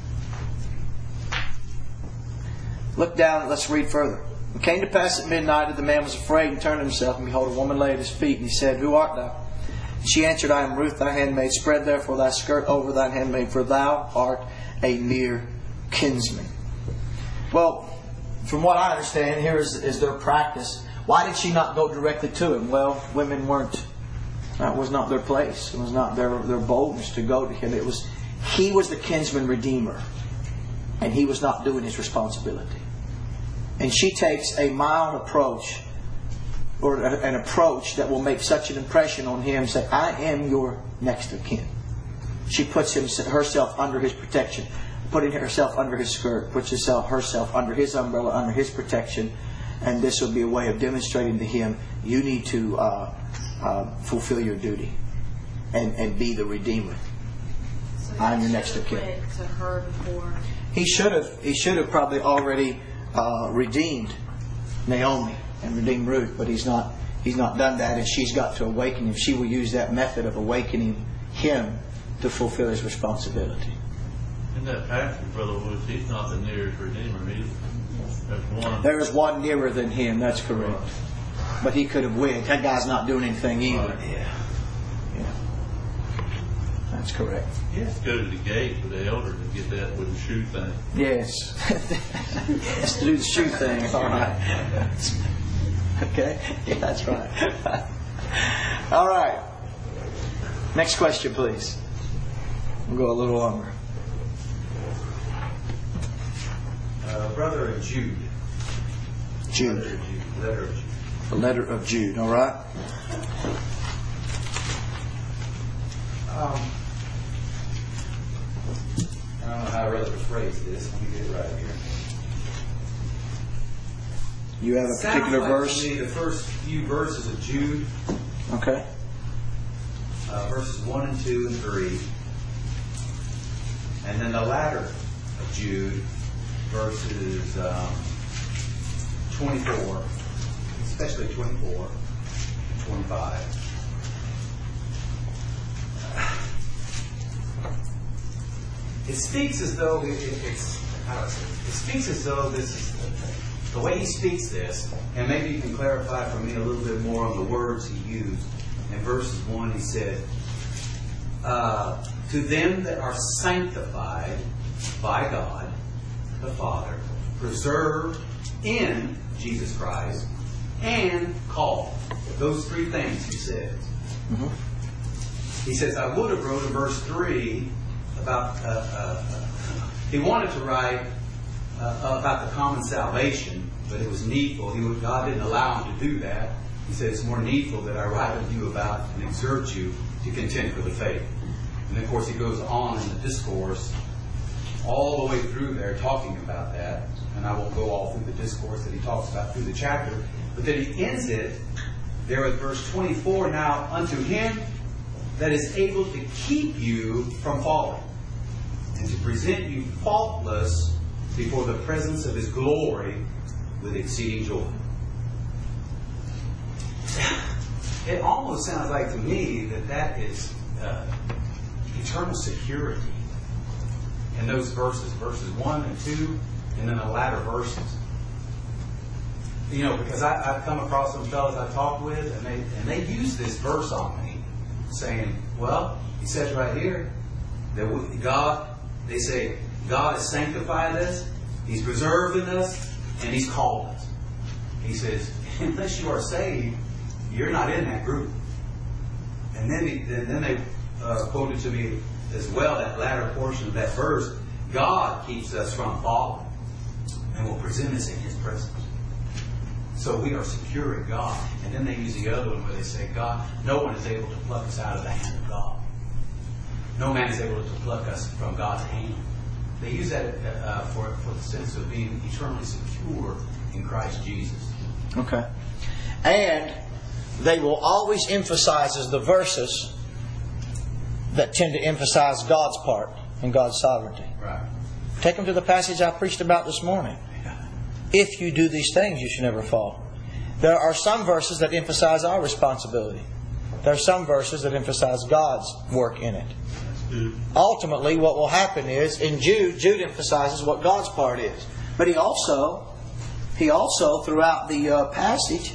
Look down and let's read further. It came to pass at midnight that the man was afraid and turned himself, and behold, a woman lay at his feet, and he said, Who art thou? And she answered, I am Ruth, thy handmaid. Spread therefore thy skirt over thine handmaid, for thou art a near kinsman. Well, from what I understand, here is, is their practice. Why did she not go directly to him? Well, women weren't, that was not their place. It was not their, their boldness to go to him. It was, he was the kinsman redeemer. And he was not doing his responsibility. And she takes a mild approach, or an approach that will make such an impression on him, say, I am your next of kin. She puts him, herself under his protection, putting herself under his skirt, puts herself, herself under his umbrella, under his protection, and this will be a way of demonstrating to him, you need to uh, uh, fulfill your duty and, and be the Redeemer. So I'm your next of kin. Went to her before. He should have. He should have probably already uh, redeemed Naomi and redeemed Ruth, but he's not. He's not done that, and she's got to awaken him. She will use that method of awakening him to fulfill his responsibility. In that passage, Brother Woods, he's not the nearest Redeemer either. There's one. There is one nearer than him, that's correct. But he could have wigged. That guy's not doing anything either. Yeah. Yeah. That's correct. He has to go to the gate with the elder to get that wooden shoe thing. Yes. Has to do the shoe thing. All right. Okay. Yeah, that's right. All right. Next question, please. We'll go a little longer. Uh, brother of Jude. Jude. Letter of Jude. Letter of Jude. The letter of Jude. All right. Um, I don't know how I'd rather phrase this. Let me get it right here. You have a particular Sounds like verse. to me the first few verses of Jude, Okay. uh, verses one and two and three, and then the latter of Jude, verses um, twenty-four, especially twenty-four and twenty-five. It speaks as though it, it, it's how do I say it? It speaks as though this is the, the way he speaks this, and maybe you can clarify for me a little bit more on the words he used. In verses one, he said, uh, "To them that are sanctified by God the Father, preserved in Jesus Christ, and called." Those three things he says. Mm-hmm. He says, "I would have wrote in verse three about." Uh, uh, uh, he wanted to write uh, about the common salvation, but it was needful. He would, God didn't allow him to do that. He said, "It's more needful that I write with you about and exhort you to contend for the faith." And of course, he goes on in the discourse all the way through there talking about that. And I won't go all through the discourse that he talks about through the chapter. But then he ends it there at verse twenty-four. "Now unto him that is able to keep you from falling, and to present you faultless before the presence of his glory with exceeding joy." It almost sounds like to me that that is uh, eternal security in those verses, verses one and two, and then the latter verses. You know, because I, I've come across some fellows I talked with, and they and they use this verse on me, saying, "Well, he says right here that we, God," they say, "God has sanctified us, He's preserved in us, and He's called us." He says, "Unless you are saved, you're not in that group." And then, he, then they uh, quoted to me as well that latter portion of that verse: "God keeps us from falling, and will present us in His presence." So we are secure in God. And then they use the other one where they say, "God, no one is able to pluck us out of the hand of God. No man is able to pluck us from God's hand." They use that uh, for, for the sense of being eternally secure in Christ Jesus. Okay. And they will always emphasize as the verses that tend to emphasize God's part and God's sovereignty. Right. Take them to the passage I preached about this morning. If you do these things, you should never fall. There are some verses that emphasize our responsibility. There are some verses that emphasize God's work in it. Ultimately, what will happen is, in Jude, Jude emphasizes what God's part is. But he also, he also throughout the uh, passage,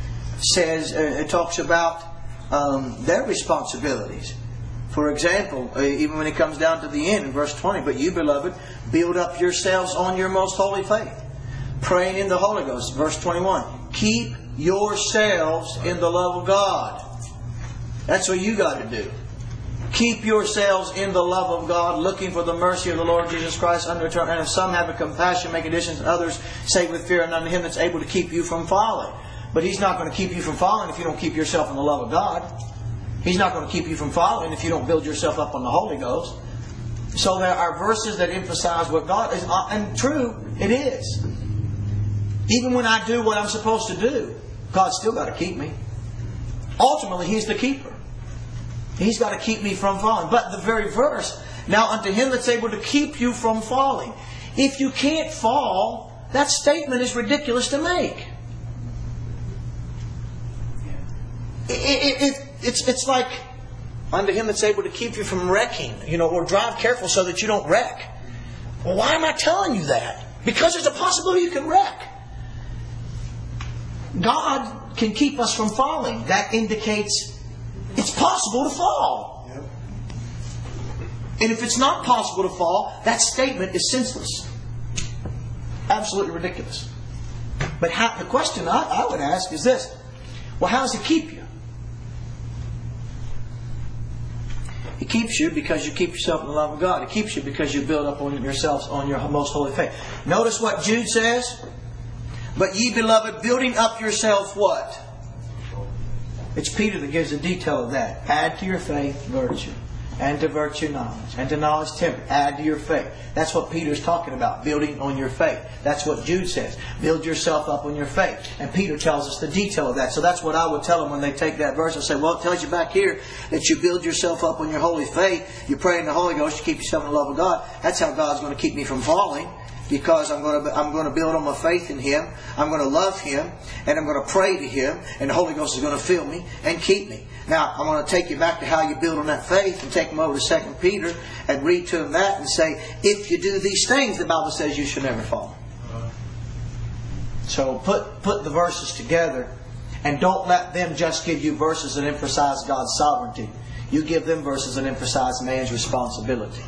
says, uh, it talks about um, their responsibilities. For example, uh, even when it comes down to the end in verse twenty, "But you, beloved, build up yourselves on your most holy faith, praying in the Holy Ghost." Verse twenty-one, "Keep yourselves in the love of God." That's what you got to do. Keep yourselves in the love of God, looking for the mercy of the Lord Jesus Christ under eternal. And if some have a compassion, make additions, and others save with fear, and unto Him that's able to keep you from falling. But He's not going to keep you from falling if you don't keep yourself in the love of God. He's not going to keep you from falling if you don't build yourself up on the Holy Ghost. So there are verses that emphasize what God is, and true, it is. Even when I do what I'm supposed to do, God's still got to keep me. Ultimately, He's the keeper. He's got to keep me from falling. But the very verse, "Now unto Him that's able to keep you from falling." If you can't fall, that statement is ridiculous to make. It, it, it, it's, it's like, "Unto Him that's able to keep you from wrecking," you know, or drive careful so that you don't wreck. Well, why am I telling you that? Because there's a possibility you can wreck. God can keep us from falling. That indicates it's possible to fall. Yep. And if it's not possible to fall, that statement is senseless. Absolutely ridiculous. But how, the question I, I would ask is this. Well, how does He keep you? He keeps you because you keep yourself in the love of God. He keeps you because you build up on yourselves on your most holy faith. Notice what Jude says. But ye beloved, building up yourselves what? It's Peter that gives the detail of that. Add to your faith virtue. And to virtue knowledge. And to knowledge temper. Add to your faith. That's what Peter's talking about. Building on your faith. That's what Jude says. Build yourself up on your faith. And Peter tells us the detail of that. So that's what I would tell them when they take that verse and say, well, it tells you back here that you build yourself up on your holy faith. You pray in the Holy Ghost. You keep yourself in the love of God. That's how God's going to keep me from falling. Because I'm going to I'm going to build on my faith in Him. I'm going to love Him. And I'm going to pray to Him. And the Holy Ghost is going to fill me and keep me. Now, I'm going to take you back to how you build on that faith and take them over to Second Peter and read to them that and say, if you do these things, the Bible says you shall never fall. So put, put the verses together and don't let them just give you verses that emphasize God's sovereignty. You give them verses that emphasize man's responsibility.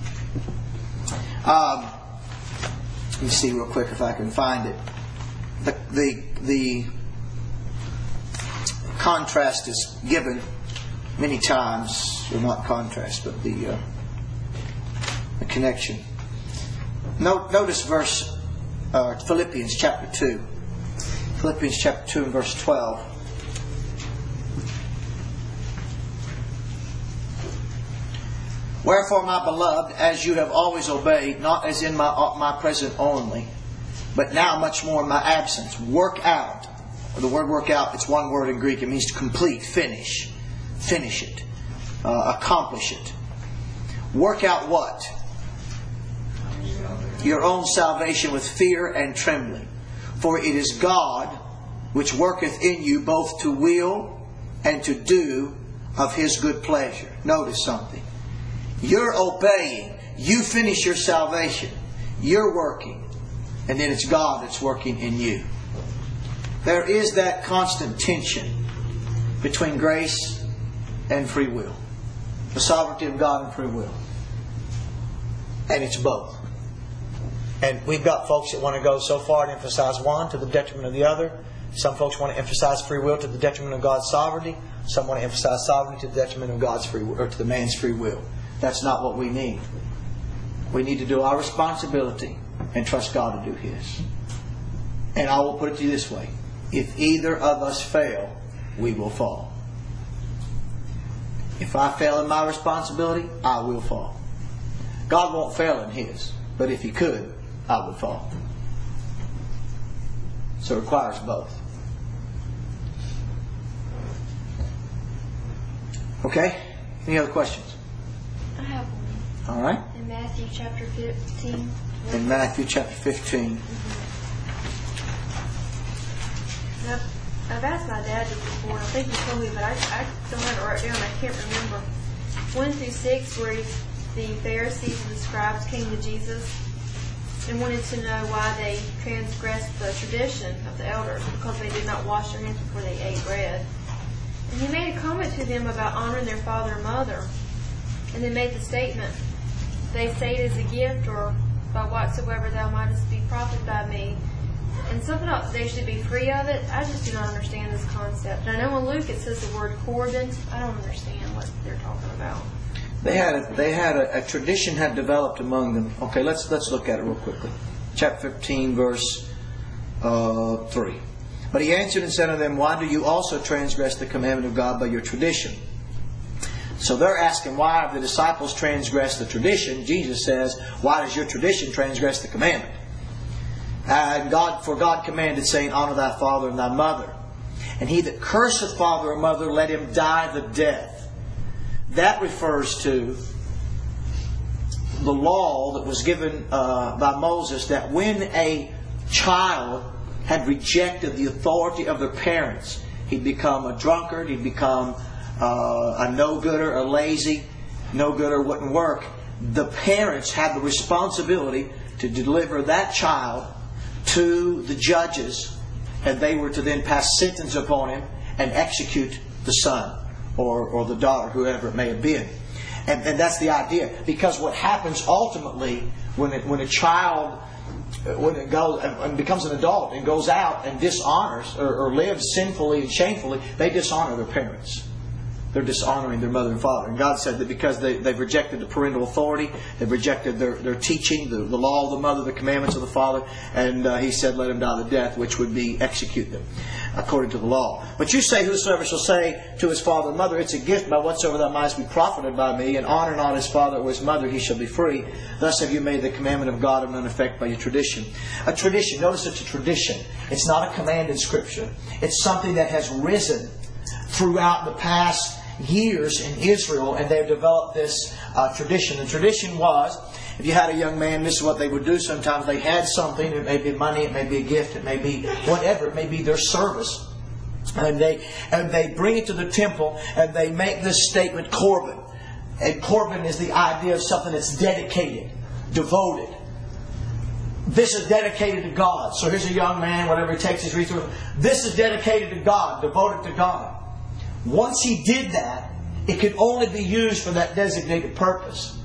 Um, let me see real quick if I can find it. The, the, the contrast is given many times, or not contrast, but the, uh, the connection. Note, notice verse uh, Philippians chapter two. Philippians chapter two and verse twelve. Wherefore, my beloved, as you have always obeyed, not as in my my present only, but now much more in my absence, work out. The word work out, it's one word in Greek. It means to complete, finish. Finish it. Uh, accomplish it. Work out what? Your own salvation with fear and trembling. For it is God which worketh in you both to will and to do of His good pleasure. Notice something. You're obeying. You finish your salvation. You're working. And then it's God that's working in you. There is that constant tension between grace and free will. The sovereignty of God and free will. And it's both. And we've got folks that want to go so far to emphasize one to the detriment of the other. Some folks want to emphasize free will to the detriment of God's sovereignty. Some want to emphasize sovereignty to the detriment of God's free will, or to the man's free will. That's not what we need. We need to do our responsibility and trust God to do His. And I will put it to you this way. If either of us fail, we will fall. If I fail in my responsibility, I will fall. God won't fail in His. But if He could, I would fall. So it requires both. Okay? Any other questions? I have one. All right. In Matthew chapter fifteen. In Matthew chapter fifteen. Mm-hmm. I've, I've asked my dad this before, and I think he told me, but I, I don't have it right down. I can't remember. One through six, where he, the Pharisees and the scribes came to Jesus and wanted to know why they transgressed the tradition of the elders, because they did not wash their hands before they ate bread. And he made a comment to them about honoring their father and mother, and then made the statement, they say it is a gift, or by whatsoever thou mightest be profited by me. And something else, they should be free of it. I just do not understand this concept. And I know in Luke it says the word Corban. I don't understand what they're talking about. They had a, they had a, a tradition had developed among them. Okay, let's let's look at it real quickly. Chapter fifteen, verse uh, three. But he answered and said unto them, why do you also transgress the commandment of God by your tradition? So they're asking, why have the disciples transgressed the tradition? Jesus says, why does your tradition transgress the commandment? And God, for God commanded, saying, honor thy father and thy mother. And he that curseth father or mother, let him die the death. That refers to the law that was given uh, by Moses, that when a child had rejected the authority of their parents, he'd become a drunkard, he'd become uh, a no-gooder, a lazy, no-gooder, wouldn't work. the parents had the responsibility to deliver that child to the judges, and they were to then pass sentence upon him and execute the son or, or the daughter, whoever it may have been. And, and that's the idea. Because what happens ultimately when it, when a child when it goes and becomes an adult and goes out and dishonors or, or lives sinfully and shamefully, they dishonor their parents. They're dishonoring their mother and father. And God said that because they, they've rejected the parental authority, they've rejected their, their teaching, the, the law of the mother, the commandments of the father, and uh, He said, let him die the death, which would be execute them according to the law. But you say, whosoever shall say to his father and mother, it's a gift by whatsoever thou mightest be profited by me, and honor not his father or his mother, he shall be free. Thus have you made the commandment of God of none effect by your tradition. A tradition, notice it's a tradition. It's not a command in Scripture. It's something that has risen throughout the past years in Israel, and they've developed this uh, tradition. The tradition was, if you had a young man, this is what they would do sometimes. They had something, it may be money, it may be a gift, it may be whatever, it may be their service. And they and they bring it to the temple, and they make this statement, Corban. And Corban is the idea of something that's dedicated, devoted. This is dedicated to God. So here's a young man, whatever he takes his resources. This is dedicated to God, devoted to God. Once he did that, it could only be used for that designated purpose.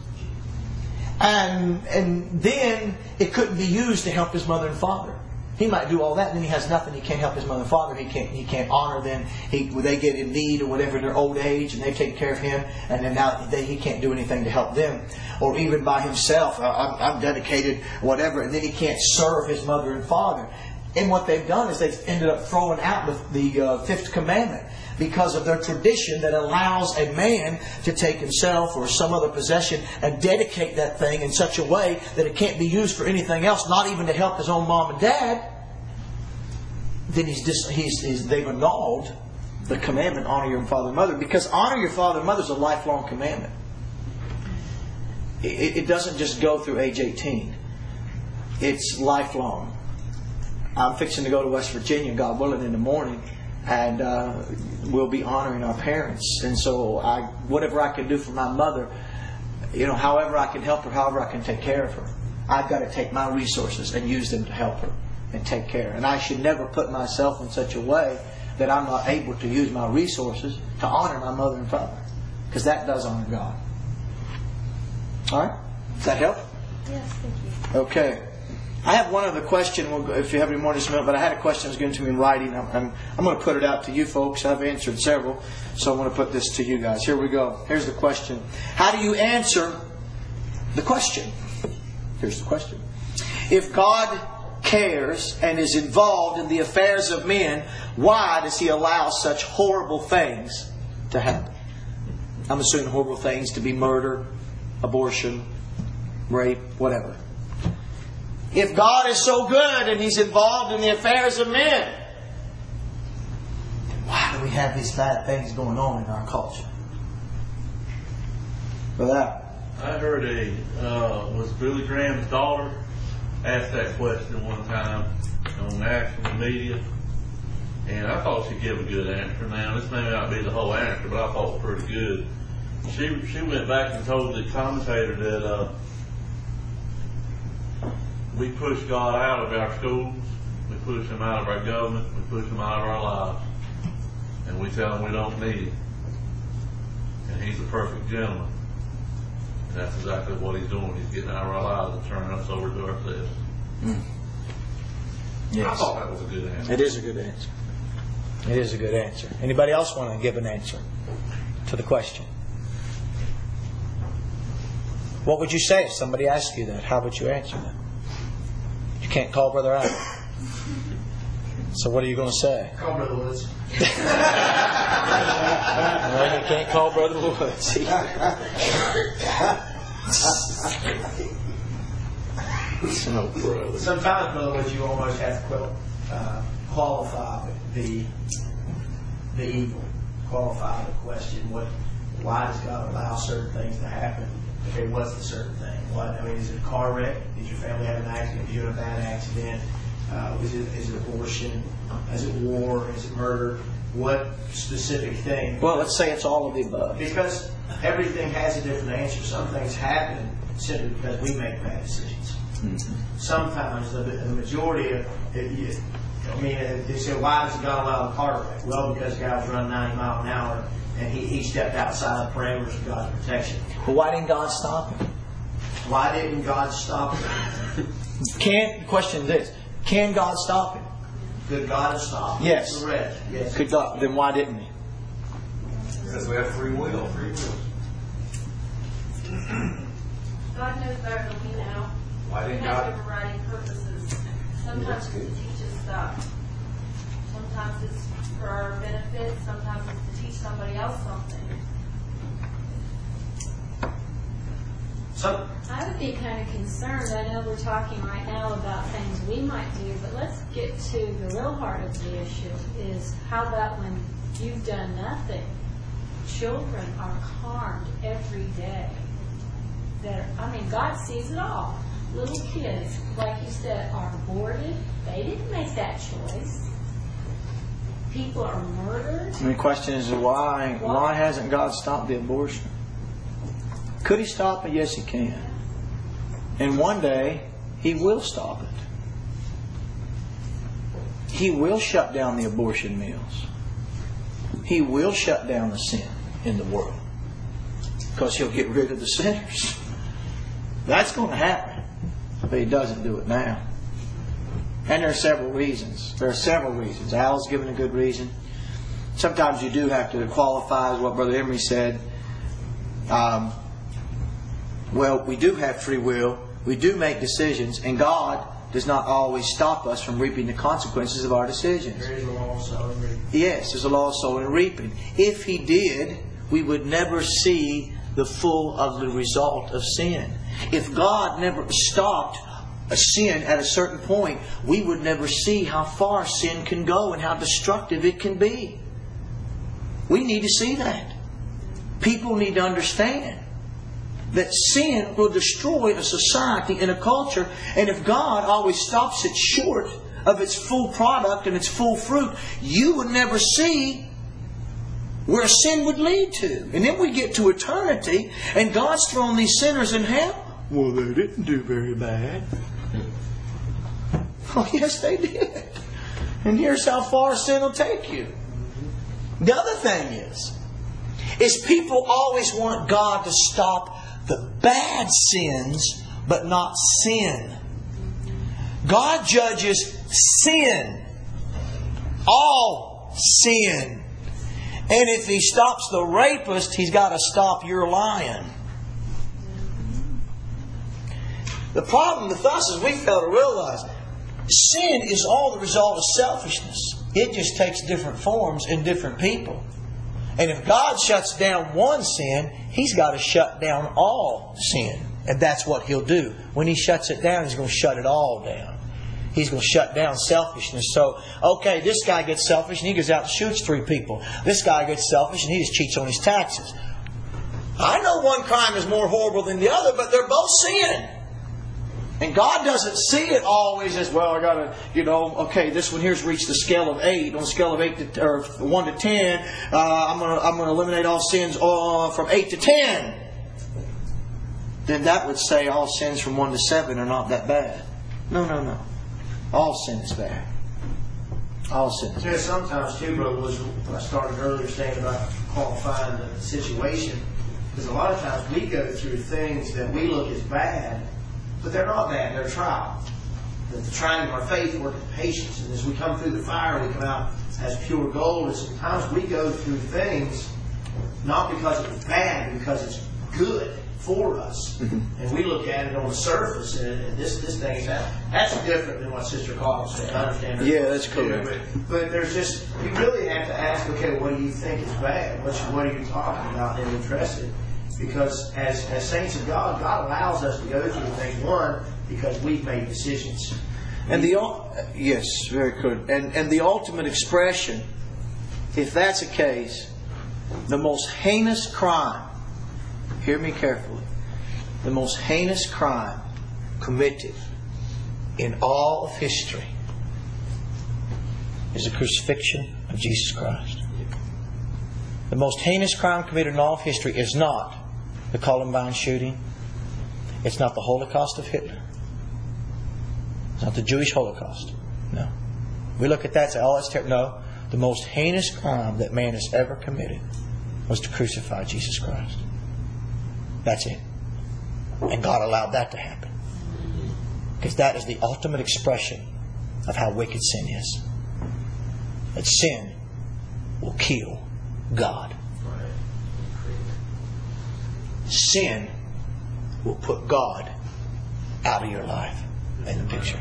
And and then it couldn't be used to help his mother and father. He might do all that, and then he has nothing. He can't help his mother and father. He can't. He can't honor them. He, when they get in need or whatever in their old age, and they take care of him, and then now they, he can't do anything to help them, or even by himself. I'm, I'm dedicated, whatever, and then he can't serve his mother and father. And what they've done is they've ended up throwing out the, the uh, fifth commandment, because of their tradition that allows a man to take himself or some other possession and dedicate that thing in such a way that it can't be used for anything else, not even to help his own mom and dad. Then he's, dis- he's, he's they've annulled the commandment, honor your father and mother, because honor your father and mother is a lifelong commandment. It, it doesn't just go through age eighteen. It's lifelong. I'm fixing to go to West Virginia, God willing, in the morning. And uh, we'll be honoring our parents. And so I, whatever I can do for my mother, you know, however I can help her, however I can take care of her, I've got to take my resources and use them to help her and take care. And I should never put myself in such a way that I'm not able to use my resources to honor my mother and father. Because that does honor God. All right? Does that help? Yes, thank you. Okay. I have one other question, if you have any more in this minute, but I had a question that was given to me in writing. I'm, I'm, I'm going to put it out to you folks. I've answered several, so I'm going to put this to you guys. Here we go. Here's the question. How do you answer the question? Here's the question. If God cares and is involved in the affairs of men, why does He allow such horrible things to happen? I'm assuming horrible things to be murder, abortion, rape, whatever. If God is so good and He's involved in the affairs of men, then why do we have these bad things going on in our culture? For that, I heard a uh, was Billy Graham's daughter asked that question one time on national media, and I thought she'd give a good answer. Now this may not be the whole answer, but I thought it was pretty good. She she went back and told the commentator that. Uh, We push God out of our schools, we push Him out of our government, we push Him out of our lives, and we tell Him we don't need Him. And He's a perfect gentleman. And that's exactly what He's doing. He's getting out of our lives and turning us over to ourselves. Mm. Yes. I thought that was a good answer. It is a good answer. It is a good answer. Anybody else want to give an answer to the question? What would you say if somebody asked you that? How would you answer that? You can't call Brother Allen. So what are you going to say? Call Brother Woods. Well, you can't call Brother Woods. So, brother. Sometimes, Brother Woods, you almost have to uh, qualify the the evil, qualify the question. What? Why does God allow certain things to happen? Okay, what's the certain thing? What? I mean, is it a car wreck? Did your family have an accident? Did you have a bad accident? Uh, is it is it abortion? Is it war? Is it murder? What specific thing? Well, let's say it's all of the above. Because everything has a different answer. Some things happen simply because we make bad decisions. Mm-hmm. Sometimes the, the majority of it, you, I mean, they say, why does God allow the car wreck? Well, because the guy was running ninety miles an hour and he, he stepped outside the parameters of God's protection. Well, why didn't God stop him? Why didn't God stop him? Can, the question is this, can God stop him? Could God have stopped him? Yes. Correct. Yes. Could God, then why didn't He? Because we have free will. Free will. God knows better than we know. Why He didn't has God? overriding purposes. Sometimes it's to teach us stuff. Sometimes it's for our benefit. Sometimes it's to teach somebody else something. Some, I would be kind of concerned. I know we're talking right now about things we might do, but let's get to the real heart of the issue is how about when you've done nothing? Children are harmed every day. That I mean, God sees it all. Little kids, like you said, are aborted. They didn't make that choice. People are murdered. And the question is, why, why hasn't God stopped the abortion? Could He stop it? Yes, He can. And one day, He will stop it. He will shut down the abortion mills. He will shut down the sin in the world. Because He'll get rid of the sinners. That's going to happen. But He doesn't do it now. And there are several reasons. There are several reasons. Al's given a good reason. Sometimes you do have to qualify, as what Brother Emery said. Um, well, we do have free will. We do make decisions. And God does not always stop us from reaping the consequences of our decisions. there is a law of sowing and reaping. Yes, there's a law of sowing and reaping. If He did, we would never see the full of the result of sin. If God never stopped a sin at a certain point, we would never see how far sin can go and how destructive it can be. We need to see that. People need to understand that sin will destroy a society and a culture, and if God always stops it short of its full product and its full fruit, you would never see where sin would lead to. And then we get to eternity, and God's thrown these sinners in hell. Well, they didn't do very bad. Oh, yes, they did. And here's how far sin will take you. The other thing is, is people always want God to stop the bad sins, but not sin. God judges sin. All sin. And if He stops the rapist, He's got to stop your lying. The problem with us is we fail to realize sin is all the result of selfishness. It just takes different forms in different people. And if God shuts down one sin, He's got to shut down all sin. And that's what He'll do. When He shuts it down, He's going to shut it all down. He's going to shut down selfishness. So, okay, this guy gets selfish and he goes out and shoots three people. This guy gets selfish and he just cheats on his taxes. I know one crime is more horrible than the other, but they're both sin. And God doesn't see it always as, well, I got to, you know, okay, this one here's reached the scale of eight. On a scale of eight to, or one to ten, uh, I'm going to I'm going to eliminate all sins uh, from eight to ten. Then that would say all sins from one to seven are not that bad. No, no, no. All sin is bad. All sin is bad. Yeah, sometimes too, brother, was I started earlier saying about qualifying the situation, because a lot of times we go through things that we look as bad, but they're not bad. They're a trial. The trying of our faith works with patience, and as we come through the fire, we come out as pure gold. And sometimes we go through things not because it's bad, but because it's good for us. Mm-hmm. And we look at it on the surface, and, and this this thing is that that's different than what Sister Cotton said. I understand. Yeah, that's correct. But, but there's just, you really have to ask, okay, what do you think is bad? What, what are you talking about and interested? Because as, as saints of God, God allows us to go through things, one, because we've made decisions. And the yes, very good. And and the ultimate expression, if that's the case, the most heinous crime, hear me carefully, the most heinous crime committed in all of history is the crucifixion of Jesus Christ. The most heinous crime committed in all of history is not the Columbine shooting. It's not the Holocaust of Hitler. It's not the Jewish Holocaust. No. We look at that and say, oh, that's terrible. No. The most heinous crime that man has ever committed was to crucify Jesus Christ. That's it. And God allowed that to happen. Because that is the ultimate expression of how wicked sin is. That sin will kill God. Sin will put God out of your life in the picture.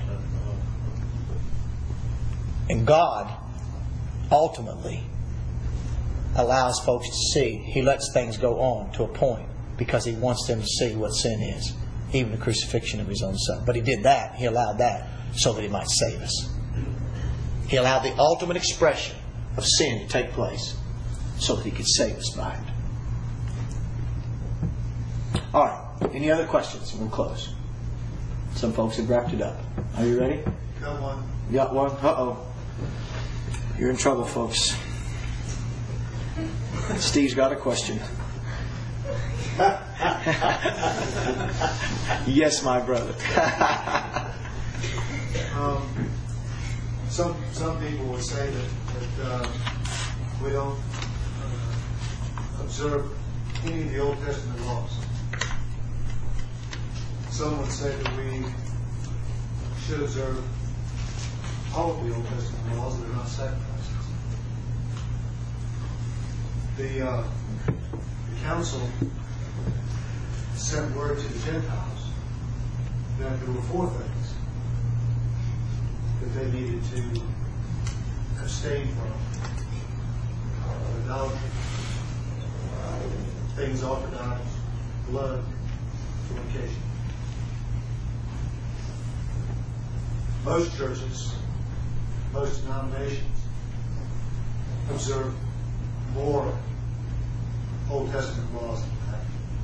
And God ultimately allows folks to see. He lets things go on to a point because He wants them to see what sin is. Even the crucifixion of His own Son. But He did that. He allowed that so that He might save us. He allowed the ultimate expression of sin to take place so that He could save us by it. All right. Any other questions? We'll close. Some folks have wrapped it up. Are you ready? Got one. You got one? Uh-oh. You're in trouble, folks. Steve's got a question. Yes, my brother. um, some some people would say that, that uh, we don't uh, observe any of the Old Testament laws. Some would say that we should observe all of the Old Testament laws that are not sacrifices. The, uh, the council sent word to the Gentiles that there were four things that they needed to abstain from. Uh, idolatry, uh, things offered idols, blood, fornication. Most churches, most denominations observe more Old Testament laws than that.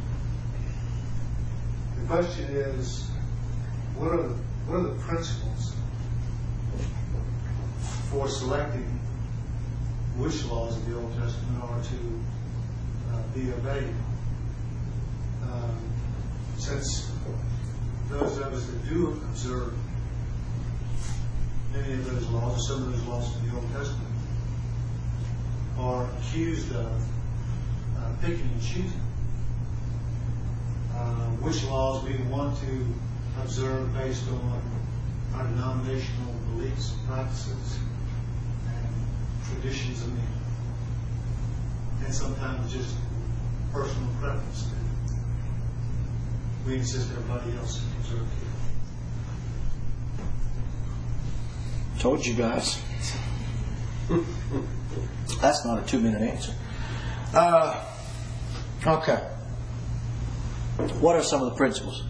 The question is, what are the, what are the principles for selecting which laws of the Old Testament are to uh, be obeyed? Um, since those of us that do observe many of those laws, or some of those laws in the Old Testament, are accused of uh, picking and choosing uh, which laws we want to observe based on our denominational beliefs and practices and traditions of men, and sometimes just personal preference. We insist everybody else observe here. Told you guys. That's not a two-minute answer. Uh, okay. What are some of the principles?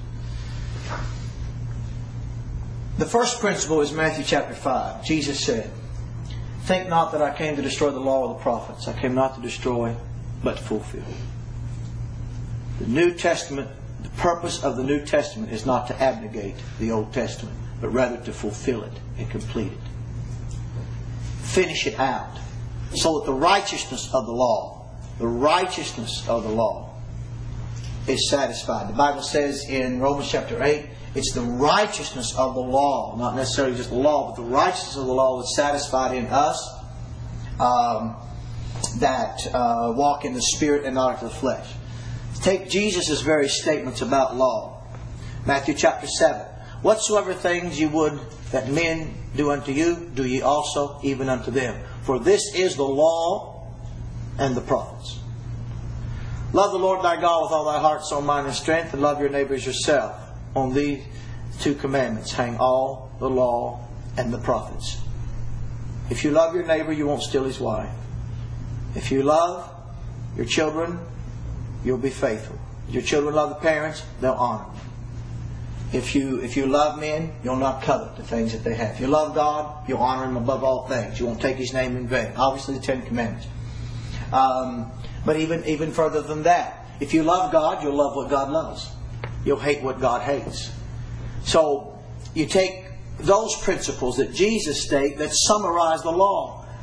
The first principle is Matthew chapter five. Jesus said, "Think not that I came to destroy the law or the prophets. I came not to destroy, but to fulfill." The New Testament, the purpose of the New Testament is not to abnegate the Old Testament, but rather to fulfill it and complete it. Finish it out. So that the righteousness of the law, the righteousness of the law is satisfied. The Bible says in Romans chapter eight, it's the righteousness of the law, not necessarily just the law, but the righteousness of the law that's satisfied in us um, that uh, walk in the Spirit and not of the flesh. Take Jesus' very statements about law. Matthew chapter seven. "Whatsoever things you would that men do unto you, do ye also even unto them. For this is the law and the prophets. Love the Lord thy God with all thy heart, soul, mind, and strength, and love your neighbor as yourself. On these two commandments hang all the law and the prophets." If you love your neighbor, you won't steal his wife. If you love your children, you'll be faithful. If your children love the parents, they'll honor them. If you if you love men, you'll not covet the things that they have. If you love God, you'll honor Him above all things. You won't take His name in vain. Obviously, the Ten Commandments. Um, but even even further than that, if you love God, you'll love what God loves. You'll hate what God hates. So you take those principles that Jesus stated that summarize the law.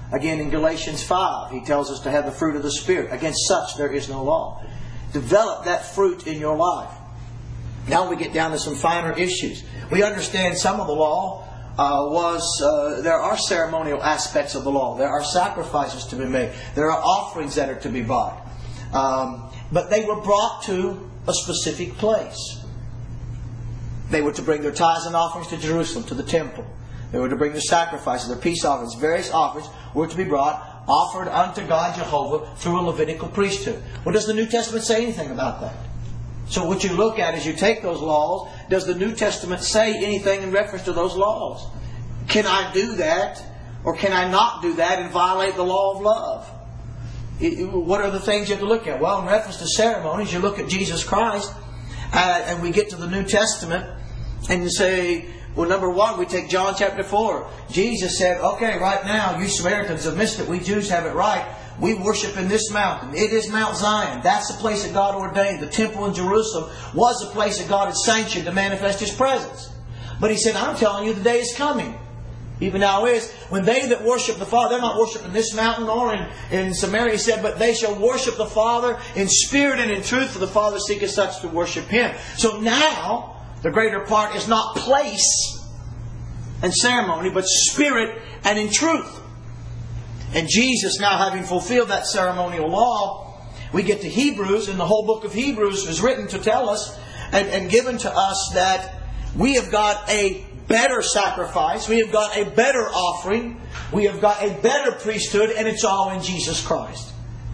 Again, in Galatians five, he tells us to have the fruit of the Spirit. Against such there is no law. Develop that fruit in your life. Now we get down to some finer issues. We understand some of the law uh, was, uh, there are ceremonial aspects of the law. There are sacrifices to be made. There are offerings that are to be brought. Um, but they were brought to a specific place. They were to bring their tithes and offerings to Jerusalem, to the temple. They were to bring their sacrifices, their peace offerings. Various offerings were to be brought, offered unto God Jehovah through a Levitical priesthood. Well, does the New Testament say anything about that? So what you look at is you take those laws. Does the New Testament say anything in reference to those laws? Can I do that? Or can I not do that and violate the law of love? It, what are the things you have to look at? Well, in reference to ceremonies, you look at Jesus Christ, uh, and we get to the New Testament, and you say, well, number one, we take John chapter four. Jesus said, okay, right now, you Samaritans have missed it. We Jews have it right. We worship in this mountain. It is Mount Zion. That's the place that God ordained. The temple in Jerusalem was the place that God had sanctioned to manifest His presence. But He said, I'm telling you, the day is coming. Even now is, when they that worship the Father, they're not worshiping this mountain or in, in Samaria, He said, but they shall worship the Father in spirit and in truth, for the Father seeketh such to worship Him. So now, the greater part is not place and ceremony, but spirit and in truth. And Jesus, now having fulfilled that ceremonial law, we get to Hebrews, and the whole book of Hebrews is written to tell us and, and given to us that we have got a better sacrifice, we have got a better offering, we have got a better priesthood, and it's all in Jesus Christ.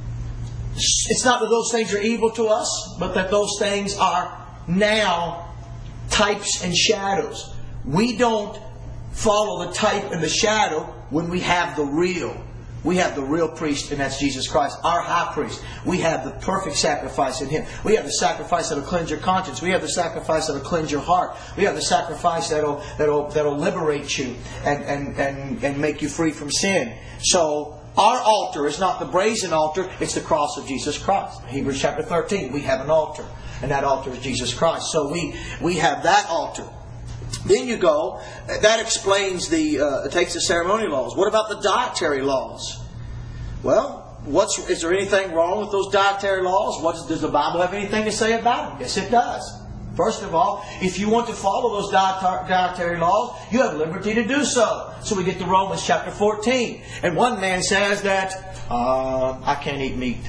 It's not that those things are evil to us, but that those things are now types and shadows. We don't follow the type and the shadow when we have the real. We have the real priest, and that's Jesus Christ, our high priest. We have the perfect sacrifice in Him. We have the sacrifice that will cleanse your conscience. We have the sacrifice that will cleanse your heart. We have the sacrifice that will that will that will liberate you and, and, and, and make you free from sin. So our altar is not the brazen altar, it's the cross of Jesus Christ. Hebrews chapter thirteen, we have an altar, and that altar is Jesus Christ. So we, we have that altar. Then you go, that explains the, uh, it takes the ceremonial laws. What about the dietary laws? Well, what's, is there anything wrong with those dietary laws? What, does the Bible have anything to say about them? Yes, it does. First of all, if you want to follow those dietary laws, you have liberty to do so. So we get to Romans chapter fourteen. And one man says that, uh, I can't eat meat.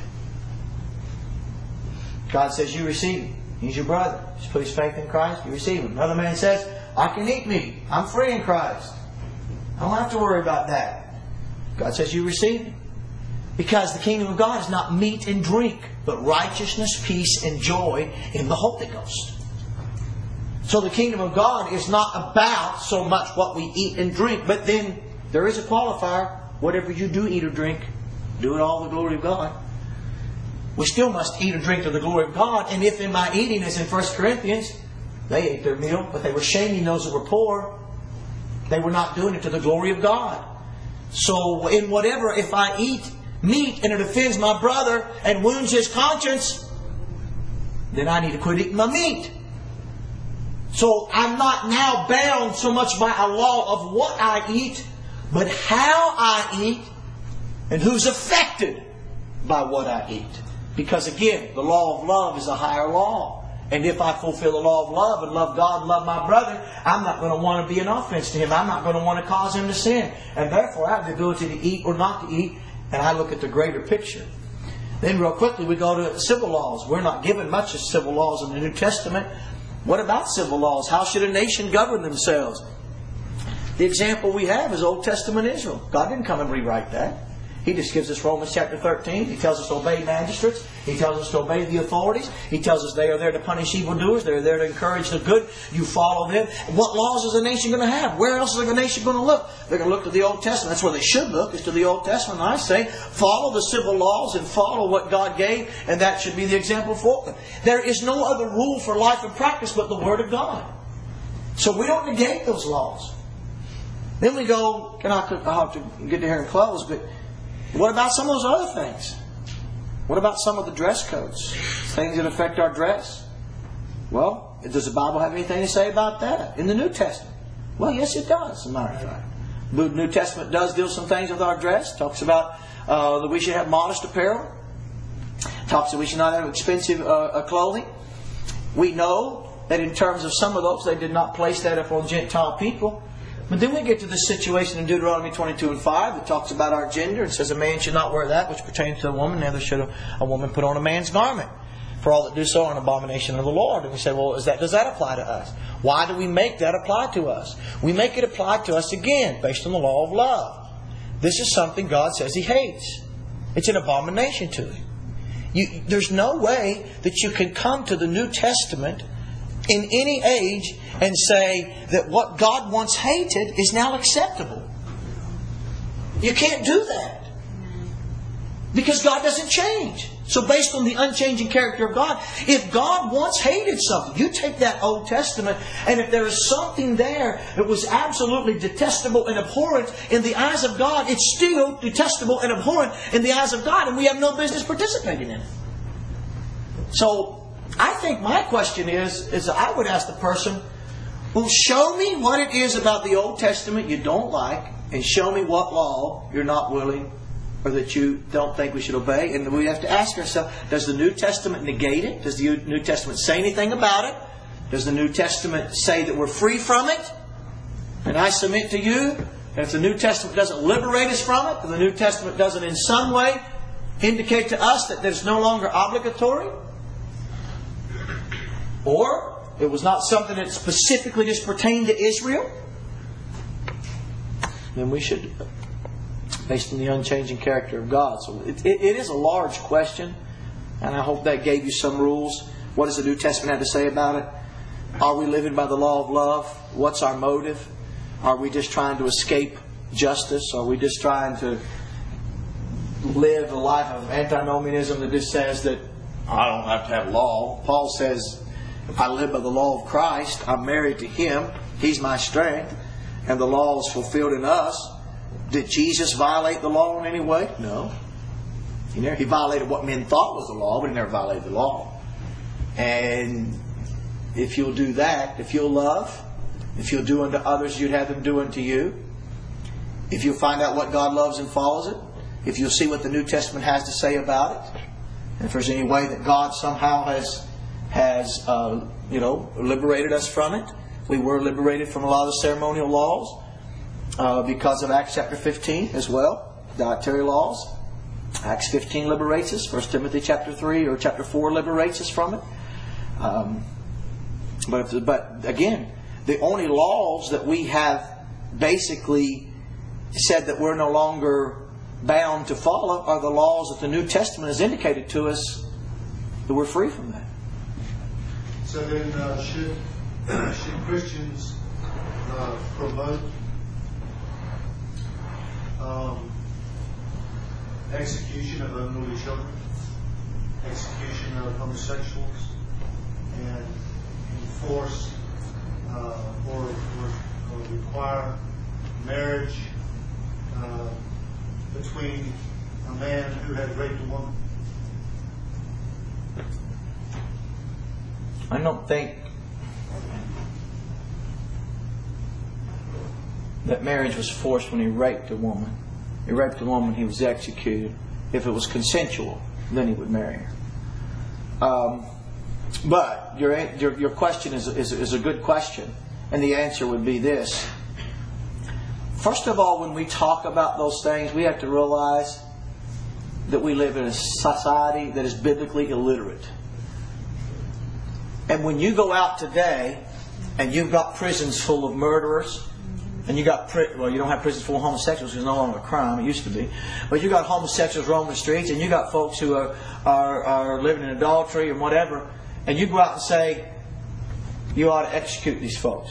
God says, you receive Him. He's your brother. Just put his faith in Christ, you receive Him. Another man says, I can eat meat. I'm free in Christ. I don't have to worry about that. God says you receive Him. Because the kingdom of God is not meat and drink, but righteousness, peace, and joy in the Holy Ghost. So the kingdom of God is not about so much what we eat and drink, but then there is a qualifier. Whatever you do eat or drink, do it all to the glory of God. We still must eat or drink to the glory of God. And if in my eating, as in First Corinthians, they ate their meal, but they were shaming those that were poor. They were not doing it to the glory of God. So in whatever, if I eat meat and it offends my brother and wounds his conscience, then I need to quit eating my meat. So I'm not now bound so much by a law of what I eat, but how I eat and who's affected by what I eat. Because again, the law of love is a higher law. And if I fulfill the law of love and love God and love my brother, I'm not going to want to be an offense to him. I'm not going to want to cause him to sin. And therefore I have the ability to eat or not to eat. And I look at the greater picture. Then real quickly we go to civil laws. We're not given much of civil laws in the New Testament. What about civil laws? How should a nation govern themselves? The example we have is Old Testament Israel. God didn't come and rewrite that. He just gives us Romans chapter thirteen. He tells us to obey magistrates. He tells us to obey the authorities. He tells us they are there to punish evildoers. They're there to encourage the good. You follow them. What laws is a nation going to have? Where else is a nation going to look? They're going to look to the Old Testament. That's where they should look, is to the Old Testament. And I say, follow the civil laws and follow what God gave, and that should be the example for them. There is no other rule for life and practice but the Word of God. So we don't negate those laws. Then we go, and I'll have to get to here and close, but what about some of those other things? What about some of the dress codes? Things that affect our dress? Well, does the Bible have anything to say about that in the New Testament? Well, yes, it does, as a matter of fact. The New Testament does deal some things with our dress. Talks about uh, that we should have modest apparel. Talks that we should not have expensive uh, clothing. We know that in terms of some of those, they did not place that upon Gentile people. But then we get to the situation in Deuteronomy twenty-two and five that talks about our gender and says a man should not wear that which pertains to a woman, neither should a, a woman put on a man's garment. For all that do so are an abomination of the Lord. And we say, well, is that, does that apply to us? Why do we make that apply to us? We make it apply to us again based on the law of love. This is something God says He hates. It's an abomination to Him. You, there's no way that you can come to the New Testament in any age and say that what God once hated is now acceptable. You can't do that. Because God doesn't change. So based on the unchanging character of God, if God once hated something, you take that Old Testament, and if there is something there that was absolutely detestable and abhorrent in the eyes of God, it's still detestable and abhorrent in the eyes of God, and we have no business participating in it. So I think my question is, is I would ask the person, well, show me what it is about the Old Testament you don't like, and show me what law you're not willing or that you don't think we should obey. And we have to ask ourselves, does the New Testament negate it? Does the New Testament say anything about it? Does the New Testament say that we're free from it? And I submit to you, if the New Testament doesn't liberate us from it, if the New Testament doesn't in some way indicate to us that it's no longer obligatory, or it was not something that specifically just pertained to Israel, then we should, based on the unchanging character of God. So it, it, it is a large question, and I hope that gave you some rules. What does the New Testament have to say about it? Are we living by the law of love? What's our motive? Are we just trying to escape justice? Are we just trying to live a life of antinomianism that just says that I don't have to have law? Paul says, I live by the law of Christ. I'm married to Him. He's my strength. And the law is fulfilled in us. Did Jesus violate the law in any way? No. He, never, he violated what men thought was the law, but He never violated the law. And if you'll do that, if you'll love, if you'll do unto others you'd have them do unto you, if you'll find out what God loves and follows it, if you'll see what the New Testament has to say about it, and if there's any way that God somehow has has uh, you know liberated us from it. We were liberated from a lot of the ceremonial laws uh, because of Acts chapter fifteen as well, dietary laws. Acts fifteen liberates us. First Timothy chapter three or chapter four liberates us from it. Um, but if, but again, the only laws that we have basically said that we're no longer bound to follow are the laws that the New Testament has indicated to us that we're free from that. So then, uh, should should Christians uh, promote um, execution of unruly children, execution of homosexuals, and enforce uh, or, or, or require marriage uh, between a man who had raped a woman? I don't think that marriage was forced when he raped a woman. He raped a woman, he was executed. If it was consensual, then he would marry her. Um, but your, your your question is, is is a good question, and the answer would be this. First of all, when we talk about those things, we have to realize that we live in a society that is biblically illiterate. And when you go out today and you've got prisons full of murderers, and you got, pri- well, you don't have prisons full of homosexuals because it's no longer a crime, it used to be. But you got homosexuals roaming the streets, and you got folks who are, are, are living in adultery and whatever, and you go out and say, you ought to execute these folks.